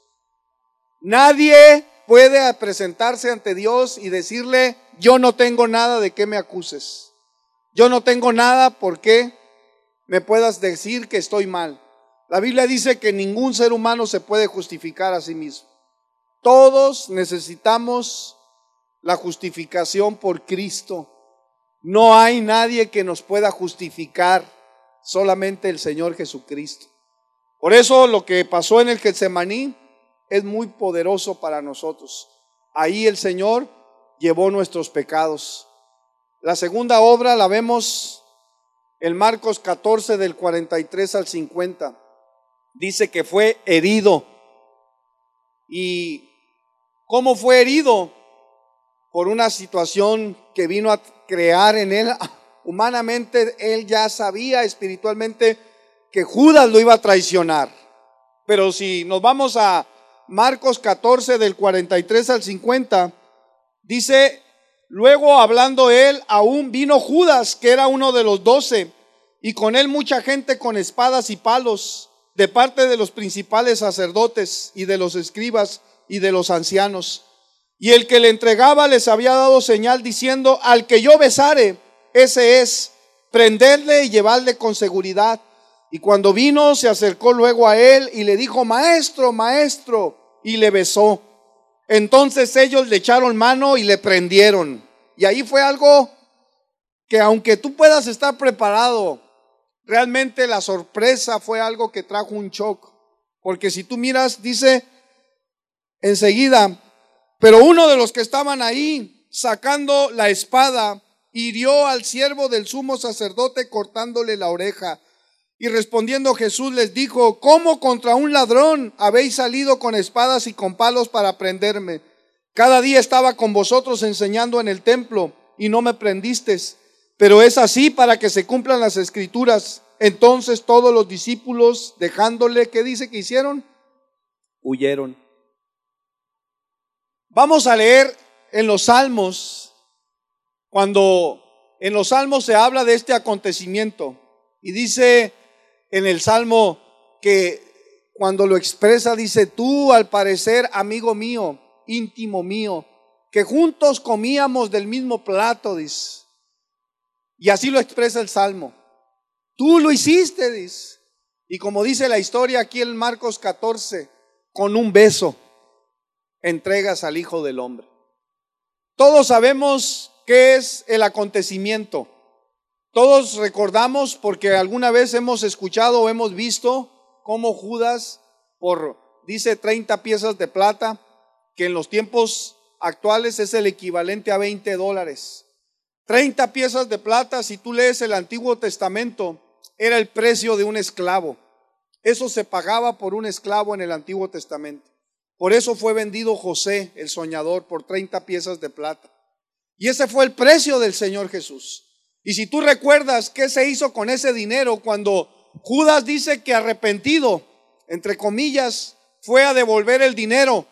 Nadie puede presentarse ante Dios y decirle: yo no tengo nada de qué me acuses. Yo no tengo nada por qué me puedas decir que estoy mal. La Biblia dice que ningún ser humano se puede justificar a sí mismo. Todos necesitamos la justificación por Cristo. No hay nadie que nos pueda justificar, solamente el Señor Jesucristo. Por eso lo que pasó en el Getsemaní es muy poderoso para nosotros. Ahí el Señor llevó nuestros pecados. La segunda obra la vemos en Marcos 14 del 43 al 50. Dice que fue herido. ¿Y cómo fue herido? Por una situación que vino a crear en él. Humanamente él ya sabía espiritualmente que Judas lo iba a traicionar. Pero si nos vamos a Marcos 14 del 43 al 50, dice: luego hablando él, aún vino Judas, que era uno de los 12, y con él mucha gente con espadas y palos, de parte de los principales sacerdotes y de los escribas y de los ancianos. Y el que le entregaba les había dado señal diciendo: al que yo besare, ese es, prendedle y llevadle con seguridad. Y cuando vino, se acercó luego a él y le dijo: maestro, maestro, y le besó. Entonces ellos le echaron mano y le prendieron. Y ahí fue algo que, aunque tú puedas estar preparado, realmente la sorpresa fue algo que trajo un shock. Porque si tú miras, dice enseguida: Pero uno de los que estaban ahí, sacando la espada, hirió al siervo del sumo sacerdote cortándole la oreja. Y respondiendo Jesús les dijo: ¿cómo contra un ladrón habéis salido con espadas y con palos para prenderme? Cada día estaba con vosotros enseñando en el templo y no me prendisteis. Pero es así para que se cumplan las escrituras. Entonces todos los discípulos, dejándole, ¿qué dice que hicieron? Huyeron. Vamos a leer en los Salmos, cuando en los Salmos se habla de este acontecimiento, y dice en el Salmo que cuando lo expresa, dice: tú, al parecer, amigo mío, íntimo mío, que juntos comíamos del mismo plato, dice. Y así lo expresa el Salmo. Tú lo hiciste, dice. Y como dice la historia aquí en Marcos 14, con un beso entregas al Hijo del Hombre. Todos sabemos qué es el acontecimiento. Todos recordamos, porque alguna vez hemos escuchado o hemos visto cómo Judas, dice 30 piezas de plata, que en los tiempos actuales es el equivalente a $20. 30 piezas de plata, si tú lees el Antiguo Testamento, era el precio de un esclavo. Eso se pagaba por un esclavo en el Antiguo Testamento. Por eso fue vendido José, el soñador, por 30 piezas de plata. Y ese fue el precio del Señor Jesús. Y si tú recuerdas qué se hizo con ese dinero cuando Judas dice que arrepentido, entre comillas, fue a devolver el dinero,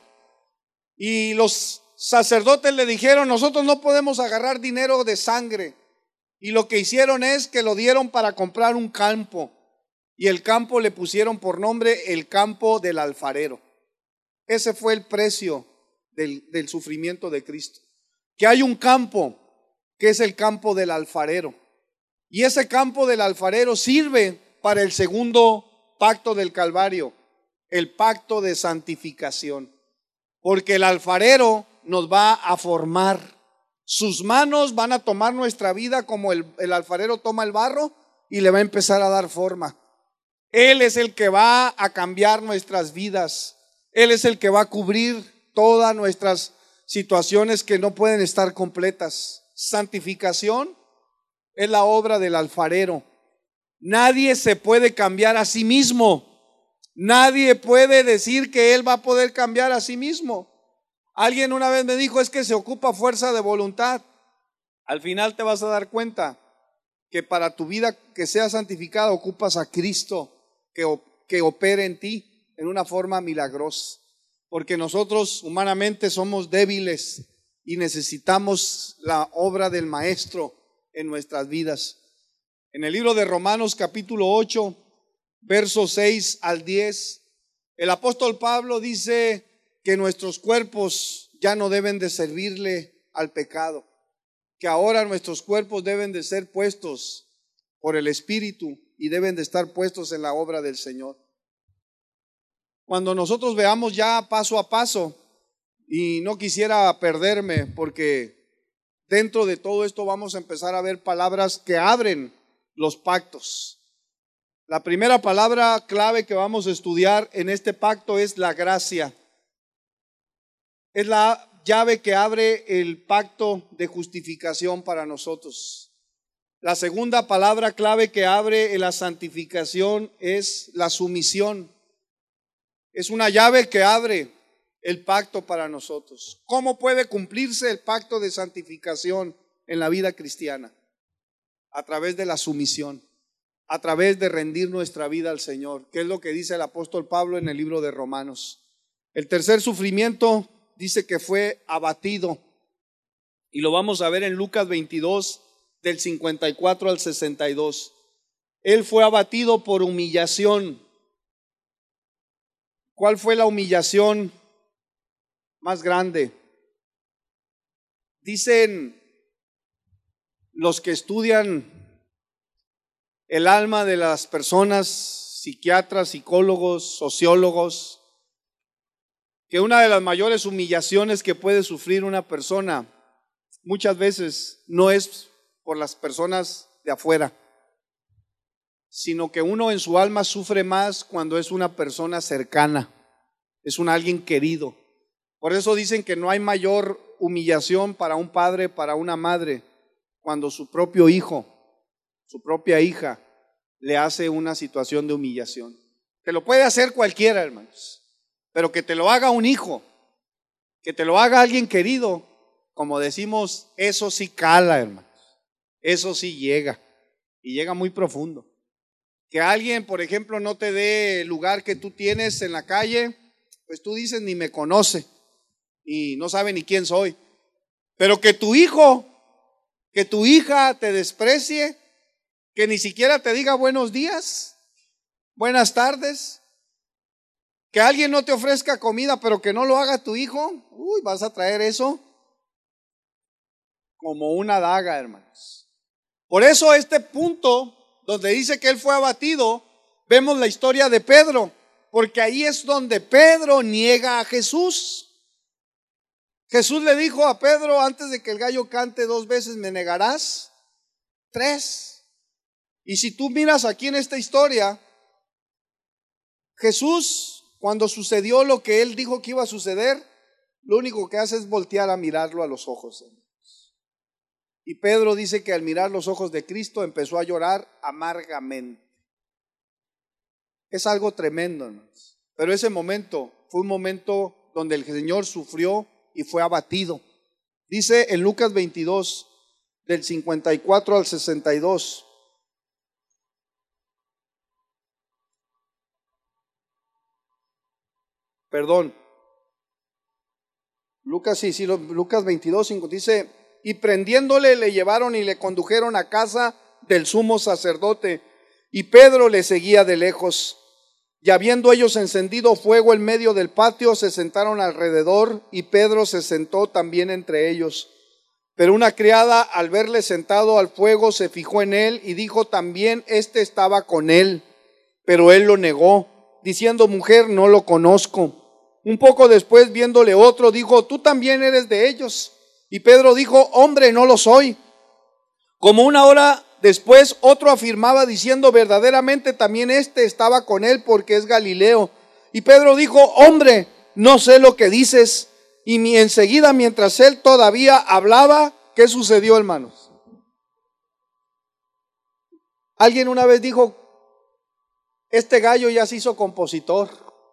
y los sacerdotes le dijeron: nosotros no podemos agarrar dinero de sangre. Y lo que hicieron es que lo dieron para comprar un campo, y el campo le pusieron por nombre el campo del alfarero. Ese fue el precio del sufrimiento de Cristo. Que hay un campo que es el campo del alfarero, y ese campo del alfarero sirve para el segundo pacto del Calvario, el pacto de santificación, porque el alfarero nos va a formar. Sus manos van a tomar nuestra vida como el alfarero toma el barro y le va a empezar a dar forma. Él es el que va a cambiar nuestras vidas. Él es el que va a cubrir todas nuestras situaciones que no pueden estar completas. Santificación es la obra del alfarero. Nadie se puede cambiar a sí mismo. Nadie puede decir que él va a poder cambiar a sí mismo. Alguien una vez me dijo: es que se ocupa fuerza de voluntad. Al final te vas a dar cuenta que para tu vida que sea santificada ocupas a Cristo que opere en ti en una forma milagrosa. Porque nosotros humanamente somos débiles y necesitamos la obra del Maestro en nuestras vidas. En el libro de Romanos capítulo 8, versos 6 al 10, el apóstol Pablo dice que nuestros cuerpos ya no deben de servirle al pecado, que ahora nuestros cuerpos deben de ser puestos por el Espíritu y deben de estar puestos en la obra del Señor. Cuando nosotros veamos ya paso a paso, y no quisiera perderme, porque dentro de todo esto vamos a empezar a ver palabras que abren los pactos. La primera palabra clave que vamos a estudiar en este pacto es la gracia. Es la llave que abre el pacto de justificación para nosotros. La segunda palabra clave que abre la santificación es la sumisión. Es una llave que abre el pacto para nosotros. ¿Cómo puede cumplirse el pacto de santificación en la vida cristiana? A través de la sumisión, a través de rendir nuestra vida al Señor, que es lo que dice el apóstol Pablo en el libro de Romanos. El tercer sufrimiento dice que fue abatido, y lo vamos a ver en Lucas 22, del 54 al 62. Él fue abatido por humillación. ¿Cuál fue la humillación más grande? Dicen los que estudian el alma de las personas, psiquiatras, psicólogos, sociólogos, que una de las mayores humillaciones que puede sufrir una persona muchas veces no es por las personas de afuera, sino que uno en su alma sufre más cuando es una persona cercana, es alguien querido, Por eso dicen que no hay mayor humillación para un padre, para una madre, cuando su propio hijo, su propia hija, le hace una situación de humillación. Te lo puede hacer cualquiera, hermanos, pero que te lo haga un hijo, que te lo haga alguien querido, como decimos, eso sí cala, hermanos, eso sí llega, y llega muy profundo. Que alguien, por ejemplo, no te dé el lugar que tú tienes en la calle, pues tú dices, ni me conoce, y no sabe ni quién soy. Pero que tu hijo, que tu hija te desprecie, que ni siquiera te diga buenos días, buenas tardes, que alguien no te ofrezca comida, pero que no lo haga tu hijo, vas a traer eso como una daga, hermanos. Por eso este punto, donde dice que él fue abatido, vemos la historia de Pedro, porque ahí es donde Pedro niega a Jesús. Jesús le dijo a Pedro, antes de que el gallo cante 2 veces me negarás, 3. Y si tú miras aquí en esta historia, Jesús, cuando sucedió lo que él dijo que iba a suceder, lo único que hace es voltear a mirarlo a los ojos. Y Pedro dice que al mirar los ojos de Cristo empezó a llorar amargamente. Es algo tremendo, hermanos. Pero ese momento fue un momento donde el Señor sufrió y fue abatido. Dice en Lucas 22, del 54 al 62. Perdón. Lucas 22, 5 dice, y prendiéndole le llevaron y le condujeron a casa del sumo sacerdote, y Pedro le seguía de lejos. Y habiendo ellos encendido fuego en medio del patio, se sentaron alrededor, y Pedro se sentó también entre ellos. Pero una criada, al verle sentado al fuego, se fijó en él y dijo también, este estaba con él. Pero él lo negó, diciendo, mujer, no lo conozco. Un poco después, viéndole otro, dijo, tú también eres de ellos. Y Pedro dijo, hombre, no lo soy. Como una hora después, otro afirmaba diciendo, verdaderamente también este estaba con él porque es Galileo. Y Pedro dijo, hombre, no sé lo que dices. Y enseguida, mientras él todavía hablaba, ¿qué sucedió, hermanos? Alguien una vez dijo, este gallo ya se hizo compositor.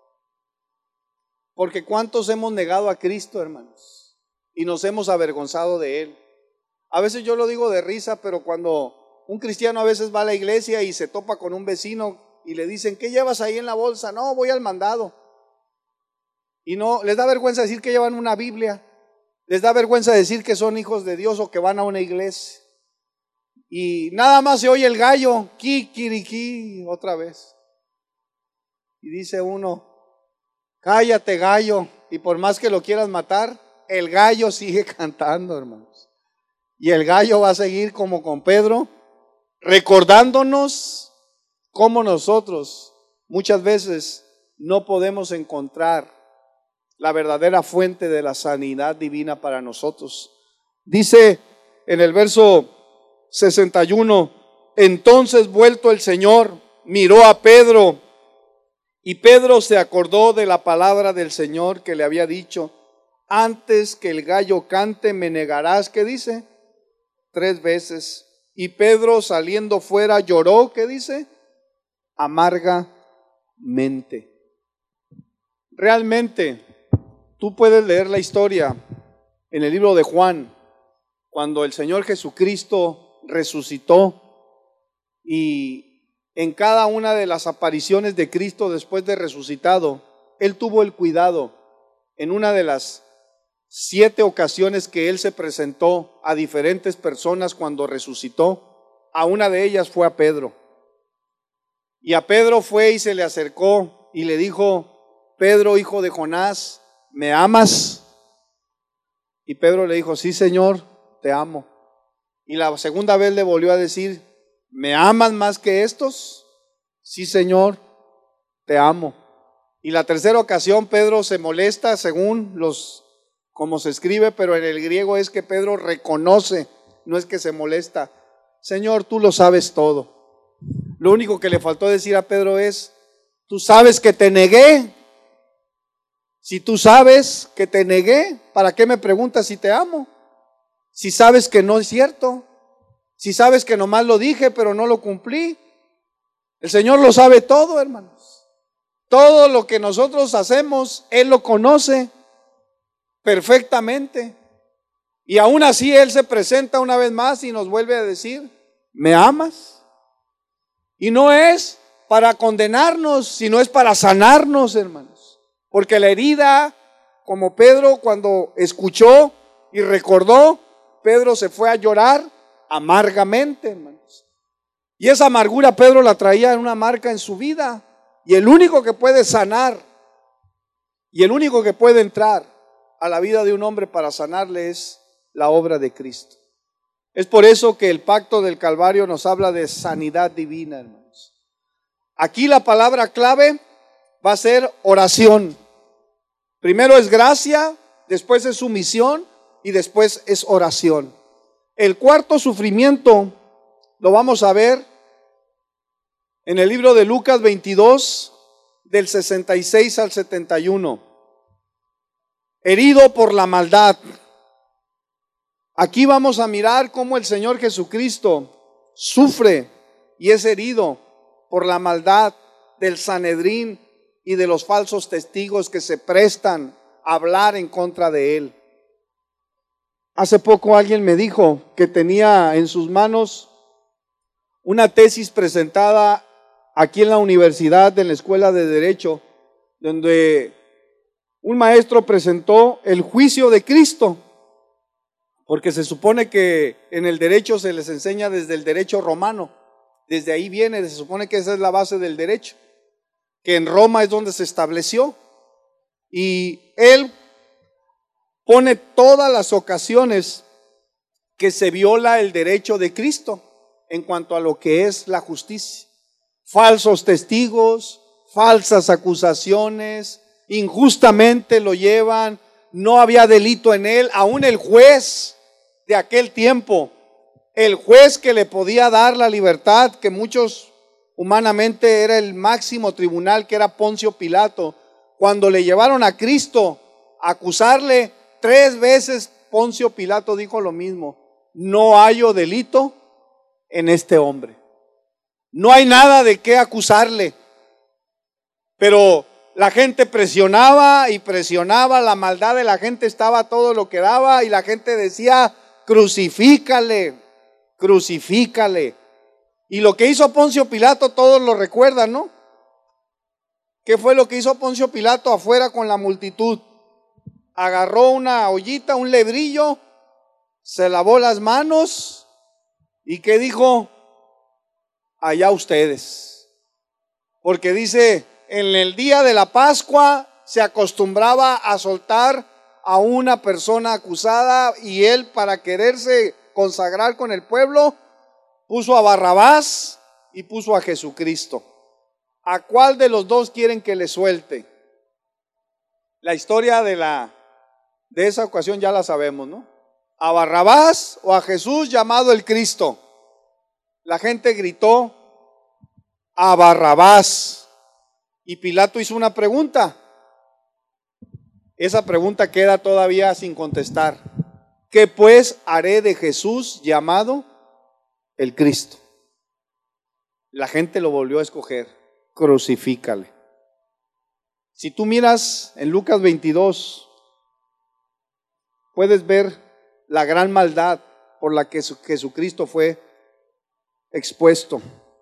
Porque ¿cuántos hemos negado a Cristo, hermanos? Y nos hemos avergonzado de Él. A veces yo lo digo de risa, pero cuando un cristiano a veces va a la iglesia y se topa con un vecino y le dicen, ¿qué llevas ahí en la bolsa? No, voy al mandado. Y no, les da vergüenza decir que llevan una Biblia. Les da vergüenza decir que son hijos de Dios o que van a una iglesia. Y nada más se oye el gallo, kikiriki, otra vez. Y dice uno, cállate gallo, y por más que lo quieras matar, el gallo sigue cantando, hermanos. Y el gallo va a seguir como con Pedro, recordándonos cómo nosotros muchas veces no podemos encontrar la verdadera fuente de la sanidad divina para nosotros. Dice en el verso 61, entonces vuelto el Señor, miró a Pedro, y Pedro se acordó de la palabra del Señor que le había dicho, antes que el gallo cante me negarás, ¿qué dice? 3 veces. Y Pedro saliendo fuera lloró, ¿qué dice? Amargamente. Realmente, tú puedes leer la historia en el libro de Juan, cuando el Señor Jesucristo resucitó y en cada una de las apariciones de Cristo después de resucitado, Él tuvo el cuidado en una de las 7 ocasiones que Él se presentó a diferentes personas cuando resucitó, a una de ellas fue a Pedro. Y a Pedro fue y se le acercó y le dijo, Pedro, hijo de Jonás, ¿me amas? Y Pedro le dijo, sí, Señor, te amo. Y la segunda vez le volvió a decir, ¿me amas más que estos? Sí, Señor, te amo. Y la tercera ocasión Pedro se molesta según como se escribe, pero en el griego es que Pedro reconoce, no es que se molesta. Señor, tú lo sabes todo. Lo único que le faltó decir a Pedro es, tú sabes que te negué Si tú sabes que te negué, ¿para qué me preguntas si te amo? Si sabes que no es cierto, si sabes que nomás lo dije pero no lo cumplí. El Señor lo sabe todo, hermanos. Todo lo que nosotros hacemos, Él lo conoce perfectamente. Y aún así Él se presenta una vez más y nos vuelve a decir, ¿me amas? Y no es para condenarnos, sino es para sanarnos, hermanos. Porque la herida, como Pedro cuando escuchó y recordó, Pedro se fue a llorar amargamente, hermanos. Y esa amargura Pedro la traía en una marca en su vida. Y el único que puede sanar y el único que puede entrar a la vida de un hombre para sanarle es la obra de Cristo. Es por eso que el pacto del Calvario nos habla de sanidad divina, hermanos. Aquí la palabra clave va a ser oración. Primero es gracia, después es sumisión y después es oración. El cuarto sufrimiento lo vamos a ver en el libro de Lucas 22, del 66 al 71. Herido por la maldad. Aquí vamos a mirar cómo el Señor Jesucristo sufre y es herido por la maldad del Sanedrín y de los falsos testigos que se prestan a hablar en contra de Él. Hace poco alguien me dijo que tenía en sus manos una tesis presentada aquí en la universidad, en la Escuela de Derecho, donde un maestro presentó el juicio de Cristo, porque se supone que en el derecho se les enseña desde el derecho romano, desde ahí viene, se supone que esa es la base del derecho, que en Roma es donde se estableció, y él pone todas las ocasiones que se viola el derecho de Cristo en cuanto a lo que es la justicia. Falsos testigos, falsas acusaciones, injustamente lo llevan, no había delito en él. Aún el juez de aquel tiempo, el juez que le podía dar la libertad, que muchos humanamente era el máximo tribunal, que era Poncio Pilato, cuando le llevaron a Cristo a acusarle 3 veces, Poncio Pilato dijo lo mismo: no hallo delito en este hombre, no hay nada de qué acusarle. Pero la gente presionaba y presionaba, la maldad de la gente estaba todo lo que daba, y la gente decía: crucifícale, crucifícale. Y lo que hizo Poncio Pilato todos lo recuerdan, ¿no? ¿Qué fue lo que hizo Poncio Pilato afuera con la multitud? Agarró una ollita, un lebrillo, se lavó las manos y ¿qué dijo? Allá ustedes. Porque dice, en el día de la Pascua se acostumbraba a soltar a una persona acusada, y él, para quererse consagrar con el pueblo, puso a Barrabás y puso a Jesucristo. ¿A cuál de los dos quieren que le suelte? La historia de esa ocasión ya la sabemos, ¿no? ¿A Barrabás o a Jesús llamado el Cristo? La gente gritó: a Barrabás. Y Pilato hizo una pregunta. Esa pregunta queda todavía sin contestar. ¿Qué pues haré de Jesús llamado el Cristo? La gente lo volvió a escoger: crucifícale. Si tú miras en Lucas 22, puedes ver la gran maldad por la que Jesucristo fue expuesto.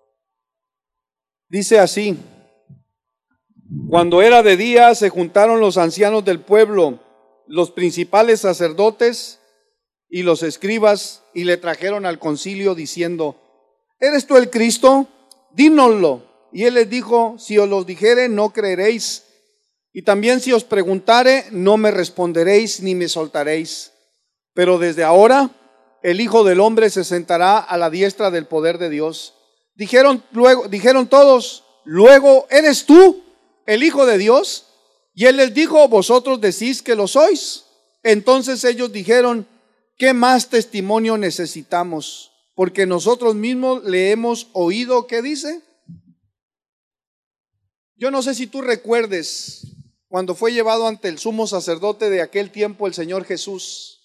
Dice así: cuando era de día se juntaron los ancianos del pueblo, los principales sacerdotes y los escribas, y le trajeron al concilio diciendo: ¿eres tú el Cristo? Dínoslo. Y él les dijo: si os lo dijere, no creeréis, y también si os preguntare, no me responderéis ni me soltaréis. Pero desde ahora el Hijo del Hombre se sentará a la diestra del poder de Dios. Dijeron todos: luego, ¿eres tú el Hijo de Dios? Y él les dijo: vosotros decís que lo sois. Entonces ellos dijeron: ¿qué más testimonio necesitamos? Porque nosotros mismos le hemos oído. ¿Qué dice? Yo no sé si tú recuerdes cuando fue llevado ante el sumo sacerdote de aquel tiempo, el Señor Jesús.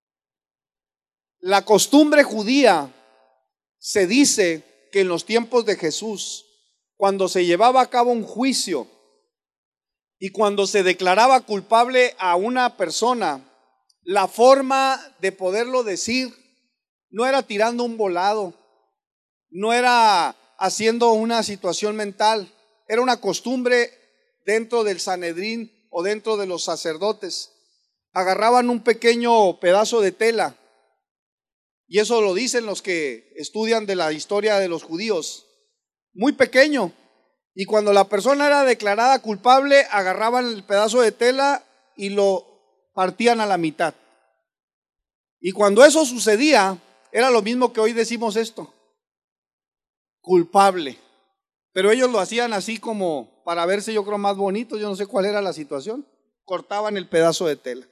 La costumbre judía se dice que en los tiempos de Jesús, cuando se llevaba a cabo un juicio y cuando se declaraba culpable a una persona, la forma de poderlo decir no era tirando un volado, no era haciendo una situación mental, era una costumbre dentro del Sanedrín o dentro de los sacerdotes. Agarraban un pequeño pedazo de tela, y eso lo dicen los que estudian de la historia de los judíos, muy pequeño, y cuando la persona era declarada culpable, agarraban el pedazo de tela y lo partían a la mitad. Y cuando eso sucedía, era lo mismo que hoy decimos esto, culpable. Pero ellos lo hacían así como para verse, yo creo, más bonito. Yo no sé cuál era la situación. Cortaban el pedazo de tela.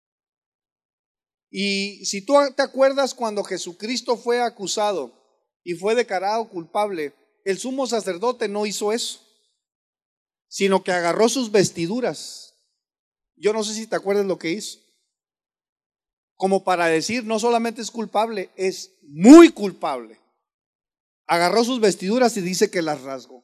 Y si tú te acuerdas, cuando Jesucristo fue acusado y fue declarado culpable, el sumo sacerdote no hizo eso, sino que agarró sus vestiduras. Yo no sé si te acuerdas lo que hizo. Como para decir, no solamente es culpable, es muy culpable. Agarró sus vestiduras y dice que las rasgó.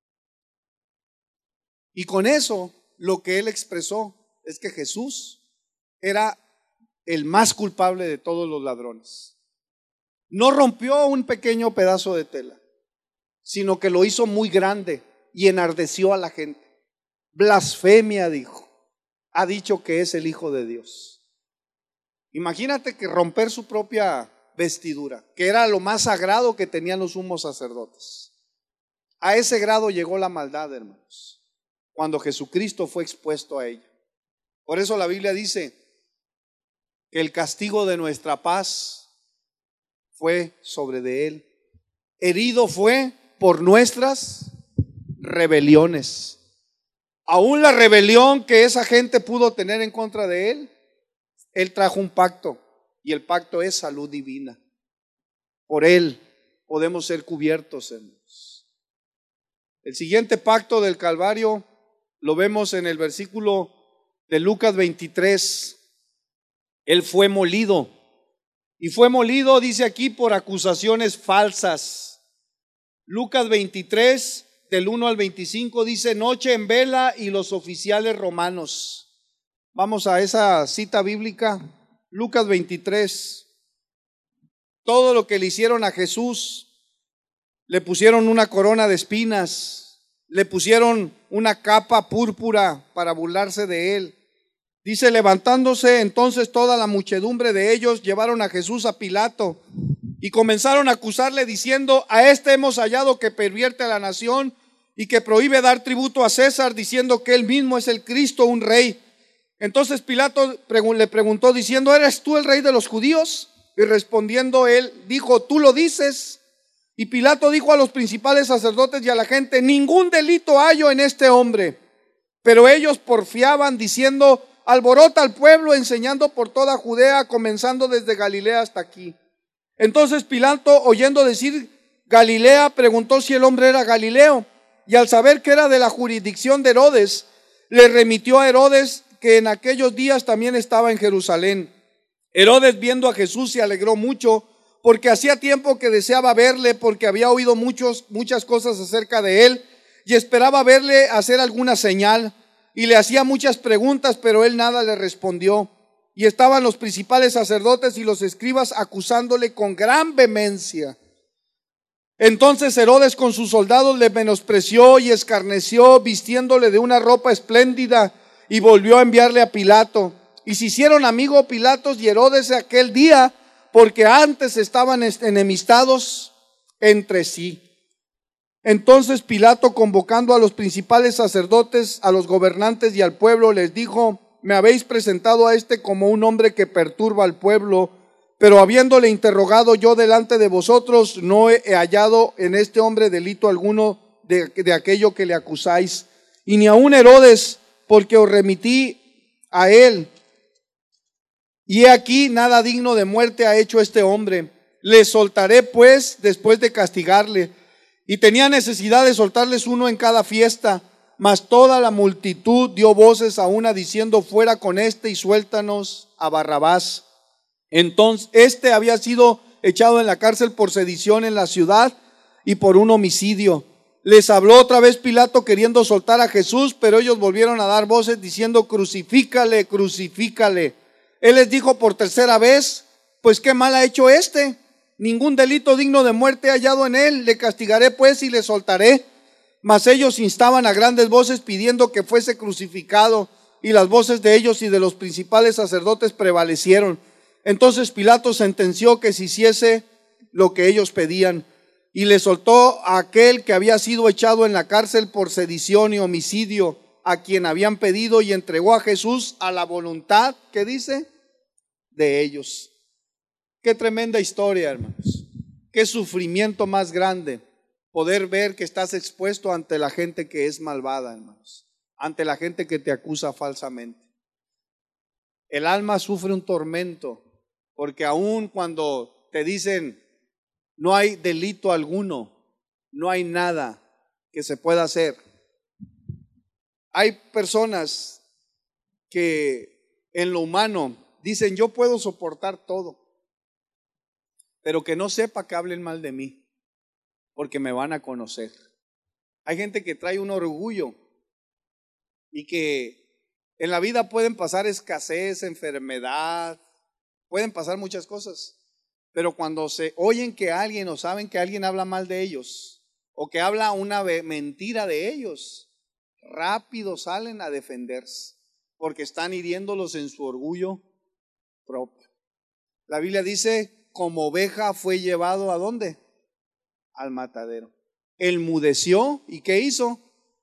Y con eso, lo que él expresó es que Jesús era el más culpable de todos los ladrones. No rompió un pequeño pedazo de tela, sino que lo hizo muy grande y enardeció a la gente. Blasfemia, dijo. Ha dicho que es el Hijo de Dios. Imagínate que romper su propia vestidura, que era lo más sagrado que tenían los sumos sacerdotes. A ese grado llegó la maldad, hermanos, cuando Jesucristo fue expuesto a ella. Por eso la Biblia dice que el castigo de nuestra paz fue sobre de él. Herido fue por nuestras rebeliones. Aún la rebelión que esa gente pudo tener en contra de él, él trajo un pacto, y el pacto es salud divina. Por él podemos ser cubiertos, hermanos. El siguiente pacto del Calvario lo vemos en el versículo de Lucas 23. Él fue molido, y fue molido, dice aquí, por acusaciones falsas. Lucas 23, del 1 al 25, dice: noche en vela y los oficiales romanos. Vamos a esa cita bíblica, Lucas 23. Todo lo que le hicieron a Jesús, le pusieron una corona de espinas, le pusieron una capa púrpura para burlarse de él. Dice: levantándose entonces toda la muchedumbre de ellos, llevaron a Jesús a Pilato y comenzaron a acusarle diciendo: a este hemos hallado que pervierte a la nación y que prohíbe dar tributo a César, diciendo que él mismo es el Cristo, un rey. Entonces Pilato le preguntó diciendo: ¿eres tú el rey de los judíos? Y respondiendo él, dijo: tú lo dices. Y Pilato dijo a los principales sacerdotes y a la gente: ningún delito hallo en este hombre. Pero ellos porfiaban diciendo: alborota al pueblo, enseñando por toda Judea, comenzando desde Galilea hasta aquí. Entonces Pilato, oyendo decir Galilea, preguntó si el hombre era Galileo, y al saber que era de la jurisdicción de Herodes, le remitió a Herodes, que en aquellos días también estaba en Jerusalén. Herodes, viendo a Jesús, se alegró mucho, porque hacía tiempo que deseaba verle, porque había oído muchas cosas acerca de él, y esperaba verle hacer alguna señal, y le hacía muchas preguntas, pero él nada le respondió. Y estaban los principales sacerdotes y los escribas acusándole con gran vehemencia. Entonces Herodes con sus soldados le menospreció y escarneció, vistiéndole de una ropa espléndida, y volvió a enviarle a Pilato. Y se hicieron amigos Pilatos y Herodes aquel día, porque antes estaban enemistados entre sí. Entonces Pilato, convocando a los principales sacerdotes, a los gobernantes y al pueblo, les dijo: me habéis presentado a este como un hombre que perturba al pueblo, pero habiéndole interrogado yo delante de vosotros, no he hallado en este hombre delito alguno de aquello que le acusáis, y ni aun Herodes, porque os remití a él. Y he aquí, nada digno de muerte ha hecho este hombre. Le soltaré pues después de castigarle. Y tenía necesidad de soltarles uno en cada fiesta. Mas toda la multitud dio voces a una diciendo: fuera con este y suéltanos a Barrabás. Entonces este había sido echado en la cárcel por sedición en la ciudad y por un homicidio. Les habló otra vez Pilato queriendo soltar a Jesús, pero ellos volvieron a dar voces diciendo: crucifícale, crucifícale. Él les dijo por tercera vez: pues qué mal ha hecho este, ningún delito digno de muerte he hallado en él, le castigaré pues y le soltaré. Mas ellos instaban a grandes voces pidiendo que fuese crucificado, y las voces de ellos y de los principales sacerdotes prevalecieron. Entonces Pilato sentenció que se hiciese lo que ellos pedían, y le soltó a aquel que había sido echado en la cárcel por sedición y homicidio, a quien habían pedido, y entregó a Jesús a la voluntad, ¿qué dice?, de ellos. Qué tremenda historia, hermanos. Qué sufrimiento más grande poder ver que estás expuesto ante la gente que es malvada, hermanos, ante la gente que te acusa falsamente. El alma sufre un tormento, porque aun cuando te dicen no hay delito alguno, no hay nada que se pueda hacer, hay personas que en lo humano dicen: yo puedo soportar todo, pero que no sepa que hablen mal de mí, porque me van a conocer. Hay gente que trae un orgullo y que en la vida pueden pasar escasez, enfermedad, pueden pasar muchas cosas, pero cuando se oyen que alguien o saben que alguien habla mal de ellos o que habla una mentira de ellos, rápido salen a defenderse porque están hiriéndolos en su orgullo propio. La Biblia dice: como oveja fue llevado ¿a dónde? Al matadero. Enmudeció. ¿Y qué hizo?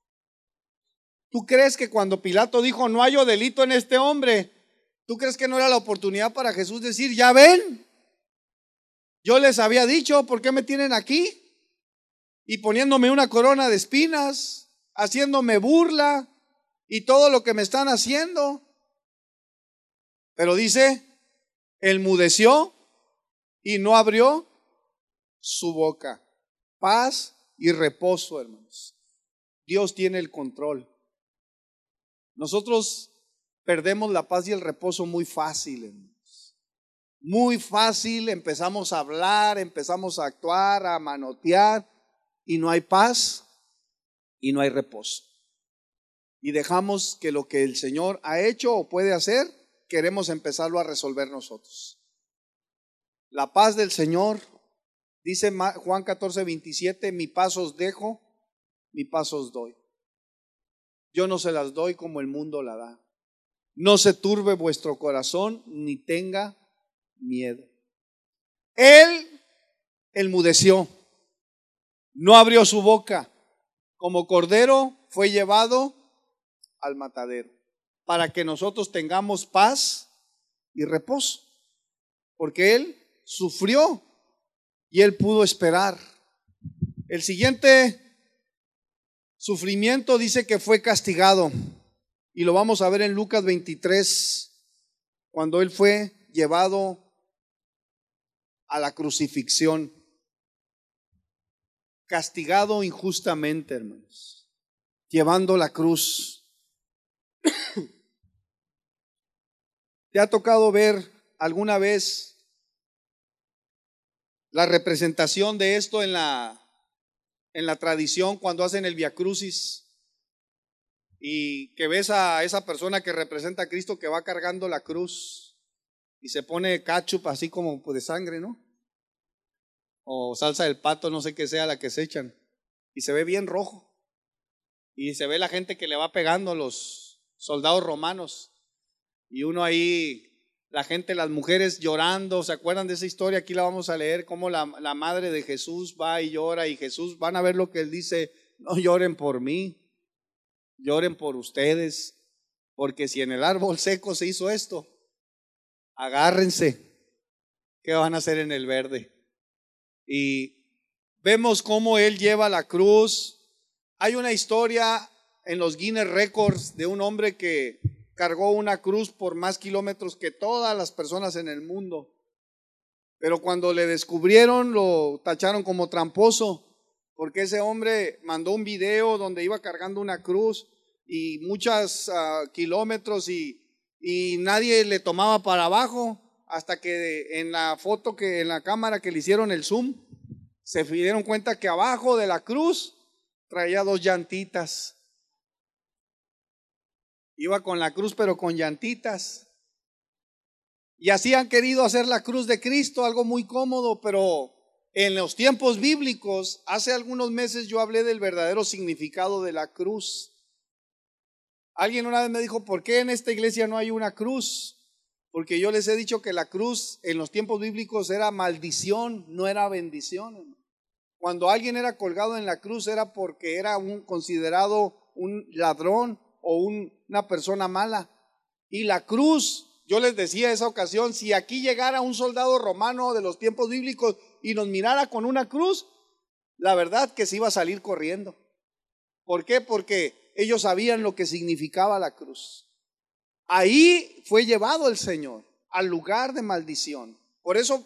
¿Tú crees que cuando Pilato dijo no hallo delito en este hombre, tú crees que no era la oportunidad para Jesús decir: ya ven, yo les había dicho, ¿por qué me tienen aquí? Y poniéndome una corona de espinas, haciéndome burla y todo lo que me están haciendo. Pero dice: enmudeció y no abrió su boca. Paz y reposo, hermanos. Dios tiene el control. Nosotros perdemos la paz y el reposo muy fácil, hermanos. Muy fácil, empezamos a hablar, empezamos a actuar, a manotear, y no hay paz y no hay reposo. Y dejamos que lo que el Señor ha hecho o puede hacer, queremos empezarlo a resolver nosotros. La paz del Señor, dice Juan 14:27, mi paz os dejo, mi paz os doy. Yo no se las doy como el mundo la da. No se turbe vuestro corazón ni tenga miedo. Él enmudeció, no abrió su boca, como cordero fue llevado al matadero, para que nosotros tengamos paz y reposo, porque Él sufrió y Él pudo esperar. El siguiente sufrimiento dice que fue castigado, y lo vamos a ver en Lucas 23, cuando Él fue llevado a la crucifixión, castigado injustamente, hermanos, llevando la cruz. ¿Te ha tocado ver alguna vez la representación de esto en la tradición cuando hacen el Vía Crucis? Y que ves a esa persona que representa a Cristo que va cargando la cruz y se pone ketchup así como de sangre, ¿no? O salsa del pato, no sé qué sea la que se echan, y se ve bien rojo, y se ve la gente que le va pegando a los soldados romanos, y uno ahí, la gente, las mujeres llorando. ¿Se acuerdan de esa historia? Aquí la vamos a leer, cómo la madre de Jesús va y llora, y Jesús, van a ver lo que Él dice: no lloren por mí, lloren por ustedes, porque si en el árbol seco se hizo esto, agárrense, ¿qué van a hacer en el verde? Y vemos cómo Él lleva la cruz. Hay una historia en los Guinness Records de un hombre que cargó una cruz por más kilómetros que todas las personas en el mundo, pero cuando le descubrieron lo tacharon como tramposo, porque ese hombre mandó un video donde iba cargando una cruz y muchos kilómetros y nadie le tomaba para abajo, hasta que en la foto en la cámara que le hicieron el zoom, se dieron cuenta que abajo de la cruz traía 2 llantitas. Iba con la cruz pero con llantitas. Y así han querido hacer la cruz de Cristo, algo muy cómodo, pero en los tiempos bíblicos, hace algunos meses yo hablé del verdadero significado de la cruz. Alguien una vez me dijo, ¿por qué en esta iglesia no hay una cruz? Porque yo les he dicho que la cruz en los tiempos bíblicos era maldición, no era bendición. Cuando alguien era colgado en la cruz era porque era considerado un ladrón o una persona mala. Y la cruz, yo les decía esa ocasión, si aquí llegara un soldado romano de los tiempos bíblicos y nos mirara con una cruz, la verdad que se iba a salir corriendo. ¿Por qué? Porque ellos sabían lo que significaba la cruz. Ahí fue llevado el Señor al lugar de maldición. Por eso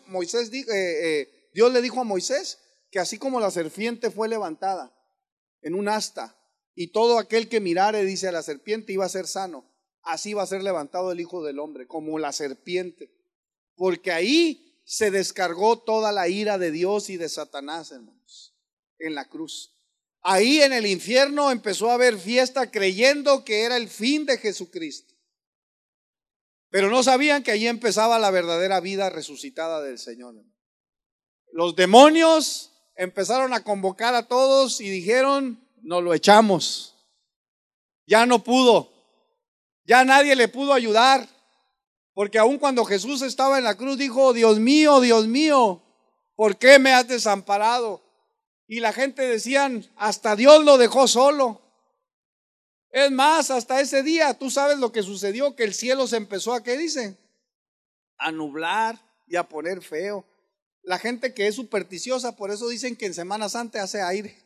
Dios le dijo a Moisés que así como la serpiente fue levantada en un asta y todo aquel que mirare, dice, a la serpiente iba a ser sano, así va a ser levantado el Hijo del Hombre, como la serpiente. Porque ahí se descargó toda la ira de Dios y de Satanás, hermanos, en la cruz. Ahí en el infierno empezó a haber fiesta creyendo que era el fin de Jesucristo. Pero no sabían que allí empezaba la verdadera vida resucitada del Señor. Los demonios empezaron a convocar a todos y dijeron, nos lo echamos. Ya no pudo. Ya nadie le pudo ayudar. Porque aun cuando Jesús estaba en la cruz dijo, Dios mío, ¿por qué me has desamparado? Y la gente decían, hasta Dios lo dejó solo. Es más, hasta ese día, tú sabes lo que sucedió, que el cielo se empezó ¿qué dicen? A nublar y a poner feo. La gente que es supersticiosa, por eso dicen que en Semana Santa hace aire.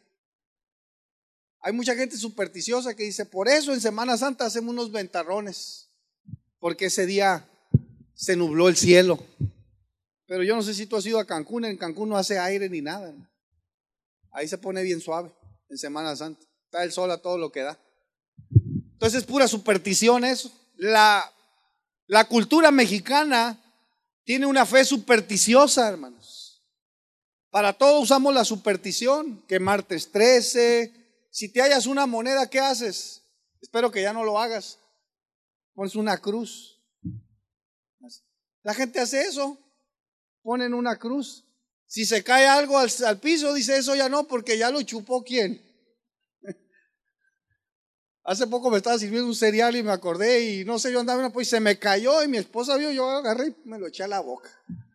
Hay mucha gente supersticiosa que dice, por eso en Semana Santa hacemos unos ventarrones, porque ese día se nubló el cielo. Pero yo no sé si tú has ido a Cancún, en Cancún no hace aire ni nada. Ahí se pone bien suave en Semana Santa. Está el sol a todo lo que da. Entonces es pura superstición eso. La cultura mexicana tiene una fe supersticiosa, hermanos. Para todo usamos la superstición, que martes 13, si te hallas una moneda, ¿qué haces? Espero que ya no lo hagas. Pones una cruz. La gente hace eso, ponen una cruz. Si se cae algo al piso, dice eso ya no, porque ya lo chupó ¿quién? Hace poco me estaba sirviendo un cereal y me acordé y no sé, yo andaba, pues se me cayó y mi esposa vio, yo agarré y me lo eché a la boca.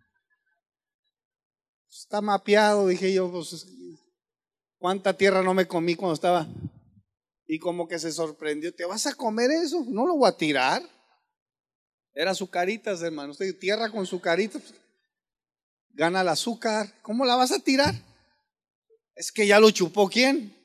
Está mapeado, dije yo, pues cuánta tierra no me comí cuando estaba. Y como que se sorprendió, ¿te vas a comer eso? No lo voy a tirar. Era azucaritas, hermano, usted tierra con azucaritas, pues, gana el azúcar, ¿cómo la vas a tirar? Es que ya lo chupó ¿quién?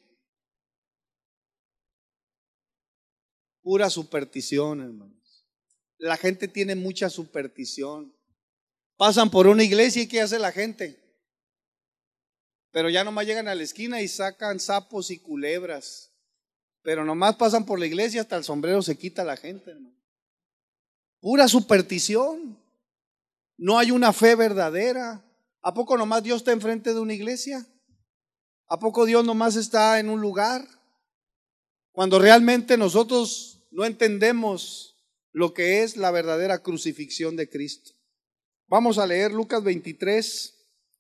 Pura superstición, hermanos. La gente tiene mucha superstición. Pasan por una iglesia y ¿qué hace la gente? Pero ya nomás llegan a la esquina y sacan sapos y culebras. Pero nomás pasan por la iglesia, hasta el sombrero se quita la gente, hermano. Pura superstición. No hay una fe verdadera. ¿A poco nomás Dios está enfrente de una iglesia? ¿A poco Dios nomás está en un lugar? Cuando realmente nosotros no entendemos lo que es la verdadera crucifixión de Cristo. Vamos a leer Lucas 23,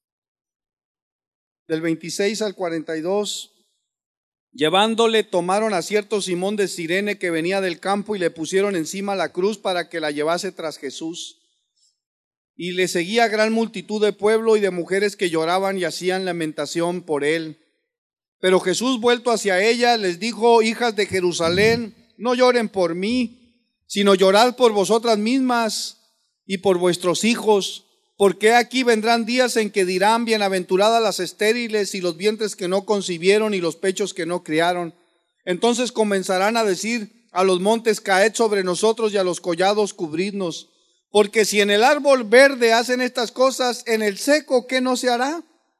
del 26 al 42. Llevándole, tomaron a cierto Simón de Cirene que venía del campo y le pusieron encima la cruz para que la llevase tras Jesús. Y le seguía gran multitud de pueblo y de mujeres que lloraban y hacían lamentación por él. Pero Jesús, vuelto hacia ella, les dijo, hijas de Jerusalén, no lloren por mí, sino llorad por vosotras mismas y por vuestros hijos, porque aquí vendrán días en que dirán, bienaventuradas las estériles y los vientres que no concibieron y los pechos que no criaron. Entonces comenzarán a decir a los montes, caed sobre nosotros, y a los collados, cubridnos. Porque si en el árbol verde hacen estas cosas, en el seco, ¿qué no se hará?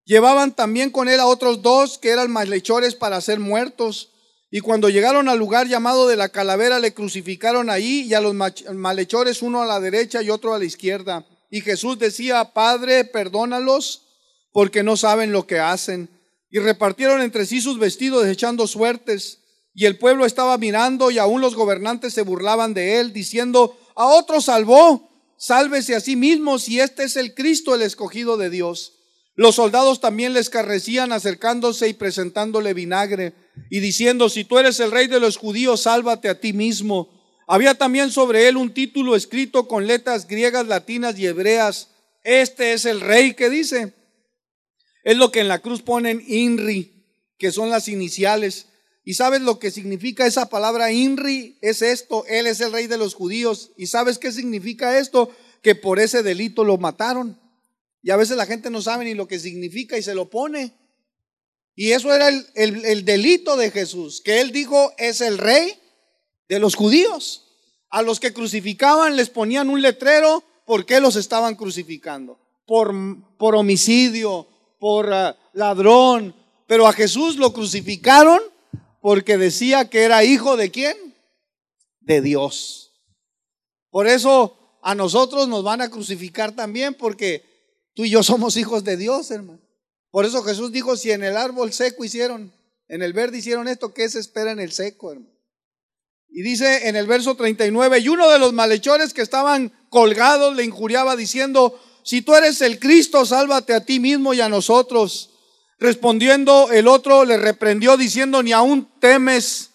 Llevaban también con él a otros dos que eran malhechores para ser muertos. Y cuando llegaron al lugar llamado de la calavera, le crucificaron ahí, y a los malhechores, uno a la derecha y otro a la izquierda. Y Jesús decía: Padre, perdónalos, porque no saben lo que hacen. Y repartieron entre sí sus vestidos, echando suertes. Y el pueblo estaba mirando, y aún los gobernantes se burlaban de él, diciendo: a otro salvó, sálvese a sí mismo, si este es el Cristo, el escogido de Dios. Los soldados también le escarnecían, acercándose y presentándole vinagre, y diciendo: si tú eres el rey de los judíos, sálvate a ti mismo. Había también sobre él un título escrito con letras griegas, latinas y hebreas: este es el rey. ¿Qué dice? Es lo que en la cruz ponen INRI, que son las iniciales. ¿Y sabes lo que significa esa palabra INRI? Es esto: él es el rey de los judíos. ¿Y sabes qué significa esto? Que por ese delito lo mataron. Y a veces la gente no sabe ni lo que significa y se lo pone. Y eso era el delito de Jesús, que él dijo: es el rey de los judíos. A los que crucificaban les ponían un letrero. ¿Por qué los estaban crucificando? Por homicidio, por ladrón. Pero a Jesús lo crucificaron porque decía que era hijo ¿de quién? De Dios. Por eso a nosotros nos van a crucificar también, porque tú y yo somos hijos de Dios, hermano. Por eso Jesús dijo: si en el árbol seco hicieron, en el verde hicieron esto, ¿qué se espera en el seco, hermano? Y dice en el verso 39, y uno de los malhechores que estaban colgados le injuriaba diciendo: si tú eres el Cristo, sálvate a ti mismo y a nosotros. Respondiendo el otro le reprendió diciendo: ni aún temes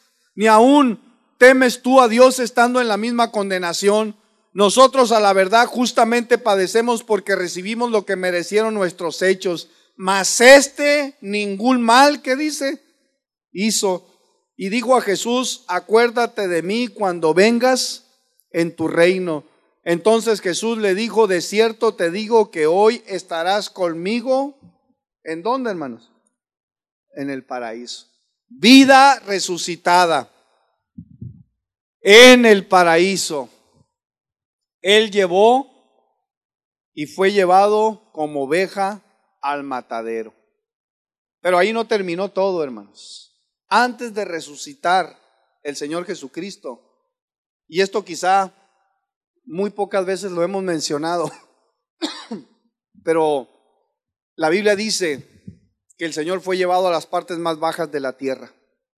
tú a Dios, estando en la misma condenación. Nosotros a la verdad justamente padecemos, porque recibimos lo que merecieron nuestros hechos. Mas este ningún mal, ¿qué dice? Hizo. Y dijo a Jesús: acuérdate de mí cuando vengas en tu reino. Entonces Jesús le dijo: de cierto te digo que hoy estarás conmigo. ¿En dónde, hermanos? En el paraíso. Vida resucitada en el paraíso. Él llevó y fue llevado como oveja al matadero. Pero ahí no terminó todo, hermanos. Antes de resucitar el Señor Jesucristo, y esto quizá muy pocas veces lo hemos mencionado, pero la Biblia dice que el Señor fue llevado a las partes más bajas de la tierra.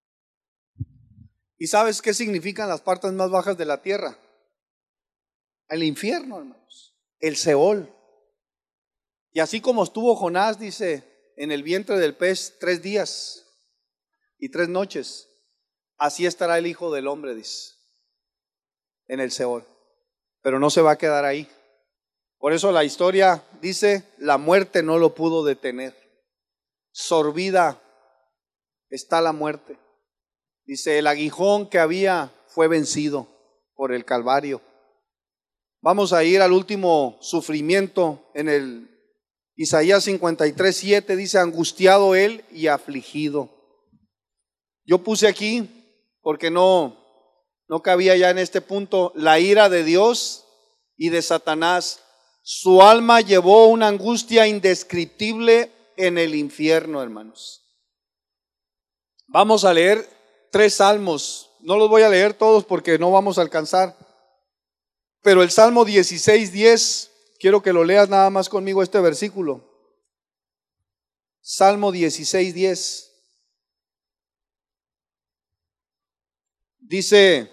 ¿Y sabes qué significan las partes más bajas de la tierra? El infierno, hermanos, el Seol. Y así como estuvo Jonás, dice, en el vientre del pez 3 días y 3 noches, así estará el Hijo del Hombre, dice, en el Seol. Pero no se va a quedar ahí. Por eso la historia dice: la muerte no lo pudo detener. Sorbida está la muerte. Dice: el aguijón que había fue vencido por el Calvario. Vamos a ir al último sufrimiento en el Isaías 53:7, dice: angustiado él y afligido. Yo puse aquí, porque no cabía ya en este punto, la ira de Dios y de Satanás. Su alma llevó una angustia indescriptible en el infierno, hermanos. Vamos a leer 3 salmos. No los voy a leer todos porque no vamos a alcanzar. Pero el Salmo 16:10, quiero que lo leas nada más conmigo este versículo. Salmo 16:10. Dice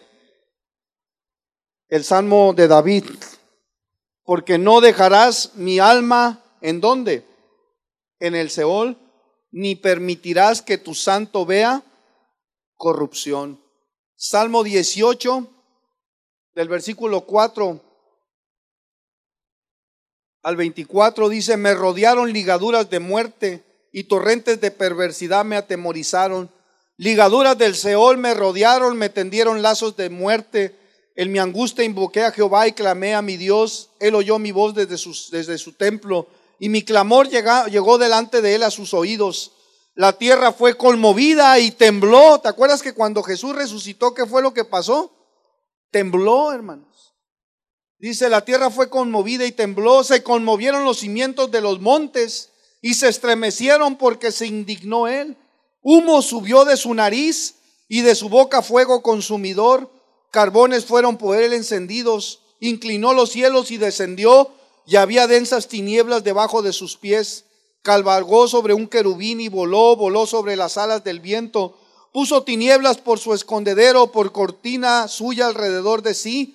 el Salmo de David: porque no dejarás mi alma, ¿en dónde? En el Seol, ni permitirás que tu santo vea corrupción. Salmo 18, del versículo 4 al 24 dice: me rodearon ligaduras de muerte y torrentes de perversidad me atemorizaron. Ligaduras del Seol me rodearon, me tendieron lazos de muerte. En mi angustia invoqué a Jehová y clamé a mi Dios. Él oyó mi voz desde su templo, y mi clamor llegó delante de él a sus oídos. La tierra fue conmovida y tembló. ¿Te acuerdas que cuando Jesús resucitó, qué fue lo que pasó? Tembló, hermanos. Dice: la tierra fue conmovida y tembló. Se conmovieron los cimientos de los montes, y se estremecieron porque se indignó él. Humo subió de su nariz y de su boca fuego consumidor. Carbones fueron por él encendidos. Inclinó los cielos y descendió, y había densas tinieblas debajo de sus pies. Cabalgó sobre un querubín y voló sobre las alas del viento. Puso tinieblas por su escondedero, por cortina suya alrededor de sí.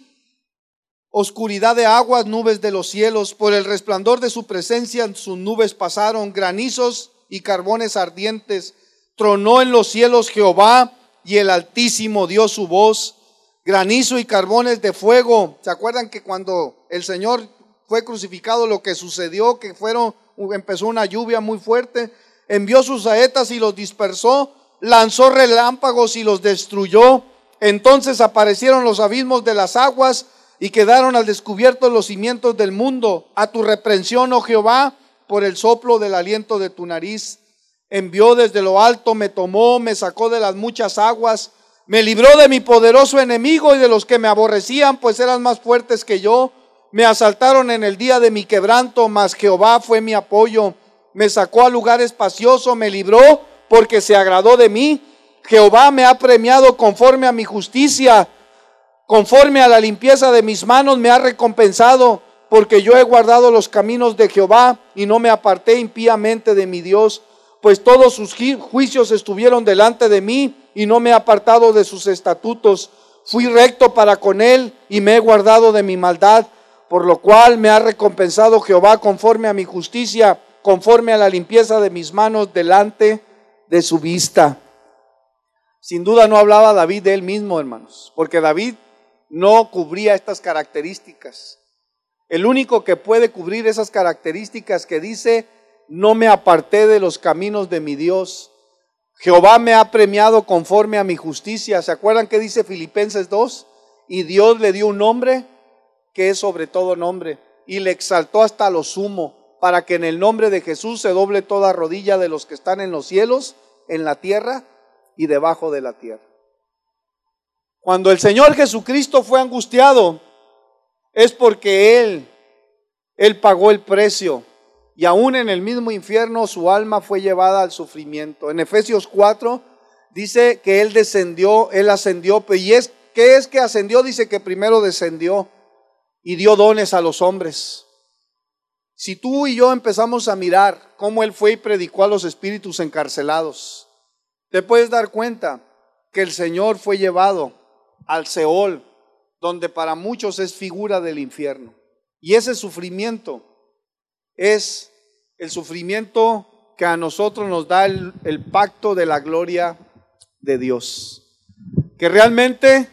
Oscuridad de aguas, nubes de los cielos. Por el resplandor de su presencia sus nubes pasaron. Granizos y carbones ardientes. Tronó en los cielos Jehová, y el Altísimo dio su voz. Granizo y carbones de fuego. ¿Se acuerdan que cuando el Señor fue crucificado, lo que sucedió, que empezó una lluvia muy fuerte? Envió sus saetas y los dispersó, lanzó relámpagos y los destruyó. Entonces aparecieron los abismos de las aguas y quedaron al descubierto los cimientos del mundo. A tu reprensión, oh Jehová, por el soplo del aliento de tu nariz. Envió desde lo alto, me tomó, me sacó de las muchas aguas. Me libró de mi poderoso enemigo y de los que me aborrecían, pues eran más fuertes que yo. Me asaltaron en el día de mi quebranto, mas Jehová fue mi apoyo. Me sacó a lugar espacioso, me libró porque se agradó de mí. Jehová me ha premiado conforme a mi justicia, conforme a la limpieza de mis manos me ha recompensado, porque yo he guardado los caminos de Jehová y no me aparté impíamente de mi Dios. Pues todos sus juicios estuvieron delante de mí y no me he apartado de sus estatutos. Fui recto para con él y me he guardado de mi maldad, por lo cual me ha recompensado Jehová conforme a mi justicia, conforme a la limpieza de mis manos delante de su vista. Sin duda no hablaba David de él mismo, hermanos, porque David no cubría estas características. El único que puede cubrir esas características que dice: no me aparté de los caminos de mi Dios. Jehová me ha premiado conforme a mi justicia. ¿Se acuerdan que dice Filipenses 2? Y Dios le dio un nombre que es sobre todo nombre, y le exaltó hasta lo sumo, para que en el nombre de Jesús se doble toda rodilla de los que están en los cielos, en la tierra y debajo de la tierra. Cuando el Señor Jesucristo fue angustiado, es porque Él pagó el precio. Y aún en el mismo infierno su alma fue llevada al sufrimiento. En Efesios 4 dice que Él ascendió. ¿Qué es que ascendió? Dice que primero descendió y dio dones a los hombres. Si tú y yo empezamos a mirar cómo Él fue y predicó a los espíritus encarcelados, te puedes dar cuenta que el Señor fue llevado al Seol, donde para muchos es figura del infierno. Y ese sufrimiento es el sufrimiento que a nosotros nos da el pacto de la gloria de Dios. Que realmente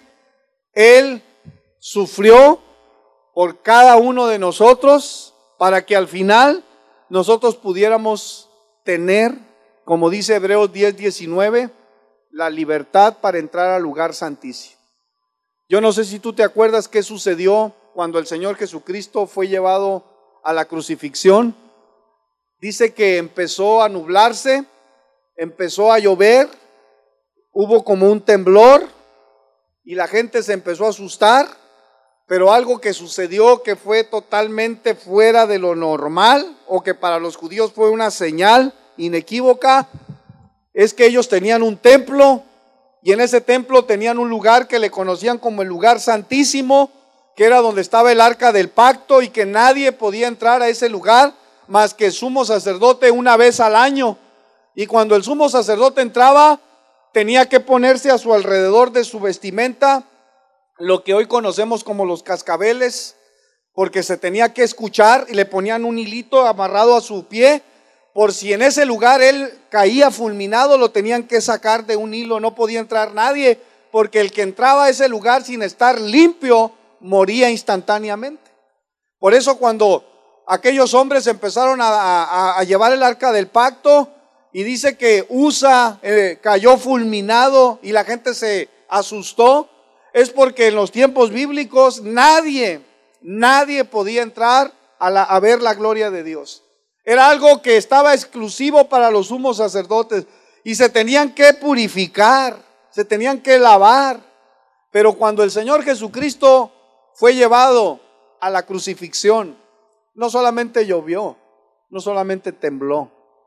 Él sufrió por cada uno de nosotros para que al final nosotros pudiéramos tener, como dice Hebreos 10:19, la libertad para entrar al lugar santísimo. Yo no sé si tú te acuerdas qué sucedió cuando el Señor Jesucristo fue llevado a la crucifixión. Dice que empezó a nublarse, empezó a llover, hubo como un temblor y la gente se empezó a asustar, pero algo que sucedió que fue totalmente fuera de lo normal, o que para los judíos fue una señal inequívoca, es que ellos tenían un templo, y en ese templo tenían un lugar que le conocían como el lugar santísimo, que era donde estaba el arca del pacto, y que nadie podía entrar a ese lugar más que el sumo sacerdote una vez al año. Y cuando el sumo sacerdote entraba, tenía que ponerse a su alrededor de su vestimenta lo que hoy conocemos como los cascabeles, porque se tenía que escuchar, y le ponían un hilito amarrado a su pie, por si en ese lugar él caía fulminado, lo tenían que sacar de un hilo, no podía entrar nadie, porque el que entraba a ese lugar sin estar limpio, moría instantáneamente. Por eso cuando aquellos hombres empezaron a llevar el arca del pacto, y dice que Usa cayó fulminado y la gente se asustó, es porque en los tiempos bíblicos nadie podía entrar a ver la gloria de Dios. Era algo que estaba exclusivo para los sumos sacerdotes, y se tenían que purificar, se tenían que lavar. Pero cuando el Señor Jesucristo fue llevado a la crucifixión, no solamente llovió, no solamente tembló,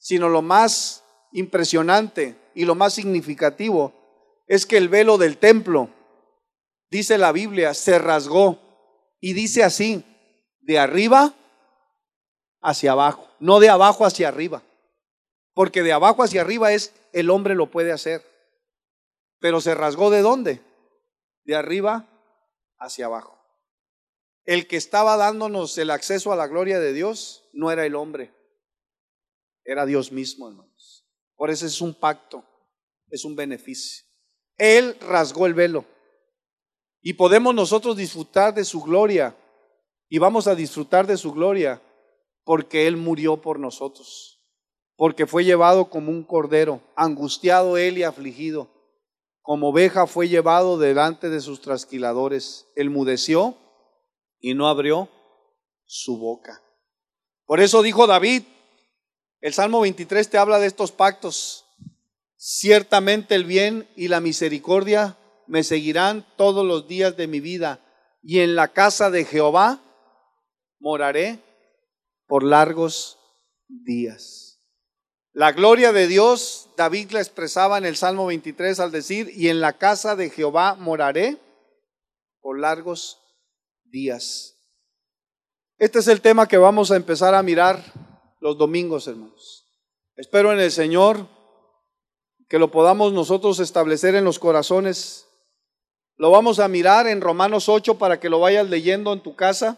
sino lo más impresionante y lo más significativo es que el velo del templo, dice la Biblia, se rasgó, y dice así: de arriba hacia abajo, no de abajo hacia arriba, porque de abajo hacia arriba es el hombre lo puede hacer, pero se rasgó ¿de dónde? De arriba hacia abajo. El que estaba dándonos el acceso a la gloria de Dios no era el hombre, era Dios mismo, hermanos. Por eso es un pacto, es un beneficio. Él rasgó el velo y podemos nosotros disfrutar de su gloria, y vamos a disfrutar de su gloria porque Él murió por nosotros, porque fue llevado como un cordero, angustiado Él y afligido, como oveja fue llevado delante de sus trasquiladores. Él mudeció y no abrió su boca. Por eso dijo David, el Salmo 23 te habla de estos pactos: ciertamente el bien y la misericordia me seguirán todos los días de mi vida, y en la casa de Jehová moraré por largos días. La gloria de Dios, David la expresaba en el Salmo 23 al decir: y en la casa de Jehová moraré por largos días. Este es el tema que vamos a empezar a mirar los domingos, hermanos. Espero en el Señor que lo podamos nosotros establecer en los corazones. Lo vamos a mirar en Romanos 8 para que lo vayas leyendo en tu casa.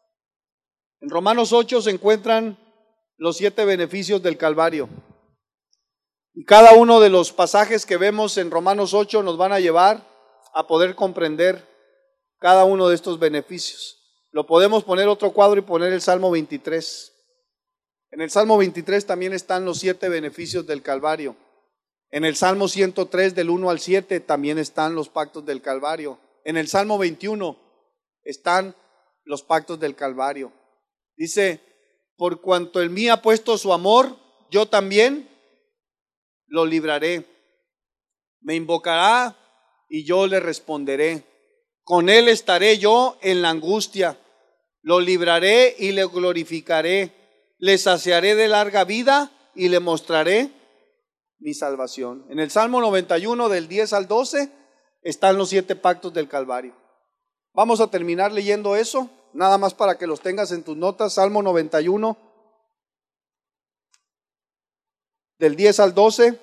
En Romanos 8 se encuentran los 7 beneficios del Calvario. Y cada uno de los pasajes que vemos en Romanos 8 nos van a llevar a poder comprender cada uno de estos beneficios. Lo podemos poner otro cuadro y poner el Salmo 23. En el Salmo 23 también están los 7 beneficios del Calvario. En el Salmo 103 del 1 al 7 también están los pactos del Calvario. En el Salmo 21 están los pactos del Calvario. Dice: por cuanto en mí ha puesto su amor, yo también lo libraré. Me invocará y yo le responderé. Con él estaré yo en la angustia. Lo libraré y le glorificaré. Le saciaré de larga vida y le mostraré mi salvación. En el Salmo 91 del 10 al 12 están los 7 pactos del Calvario. Vamos a terminar leyendo eso, nada más para que los tengas en tus notas. Salmo 91 del 10 al 12.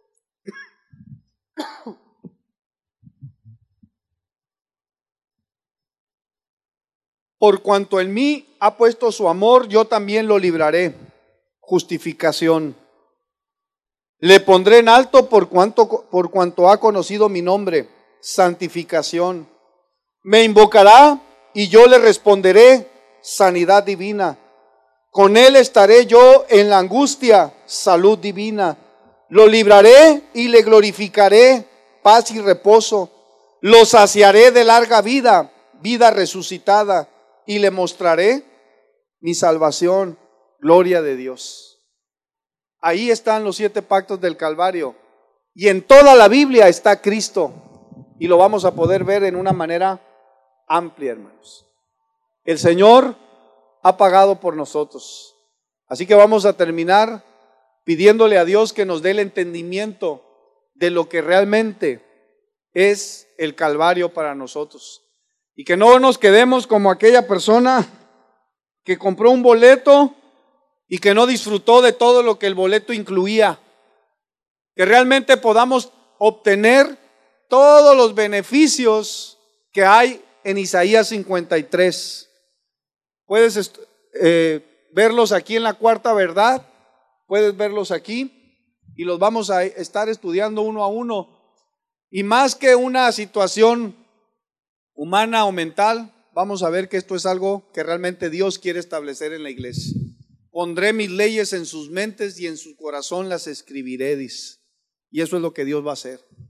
Por cuanto en mí ha puesto su amor, yo también lo libraré. Justificación. Le pondré en alto por cuanto ha conocido mi nombre. Santificación. Me invocará y yo le responderé. Sanidad divina. Con él estaré yo en la angustia. Salud divina. Lo libraré y le glorificaré. Paz y reposo. Lo saciaré de larga vida. Vida resucitada. Y le mostraré mi salvación. Gloria de Dios. Ahí están los 7 pactos del Calvario. Y en toda la Biblia está Cristo. Y lo vamos a poder ver en una manera amplia, hermanos. El Señor ha pagado por nosotros. Así que vamos a terminar pidiéndole a Dios que nos dé el entendimiento de lo que realmente es el Calvario para nosotros. Y que no nos quedemos como aquella persona que compró un boleto y que no disfrutó de todo lo que el boleto incluía. Que realmente podamos obtener todos los beneficios que hay en Isaías 53. Puedes verlos aquí en la Cuarta Verdad, puedes verlos aquí y los vamos a estar estudiando uno a uno. Y más que una situación humana o mental, vamos a ver que esto es algo que realmente Dios quiere establecer en la iglesia. Pondré mis leyes en sus mentes y en su corazón las escribiré, dice. Y eso es lo que Dios va a hacer.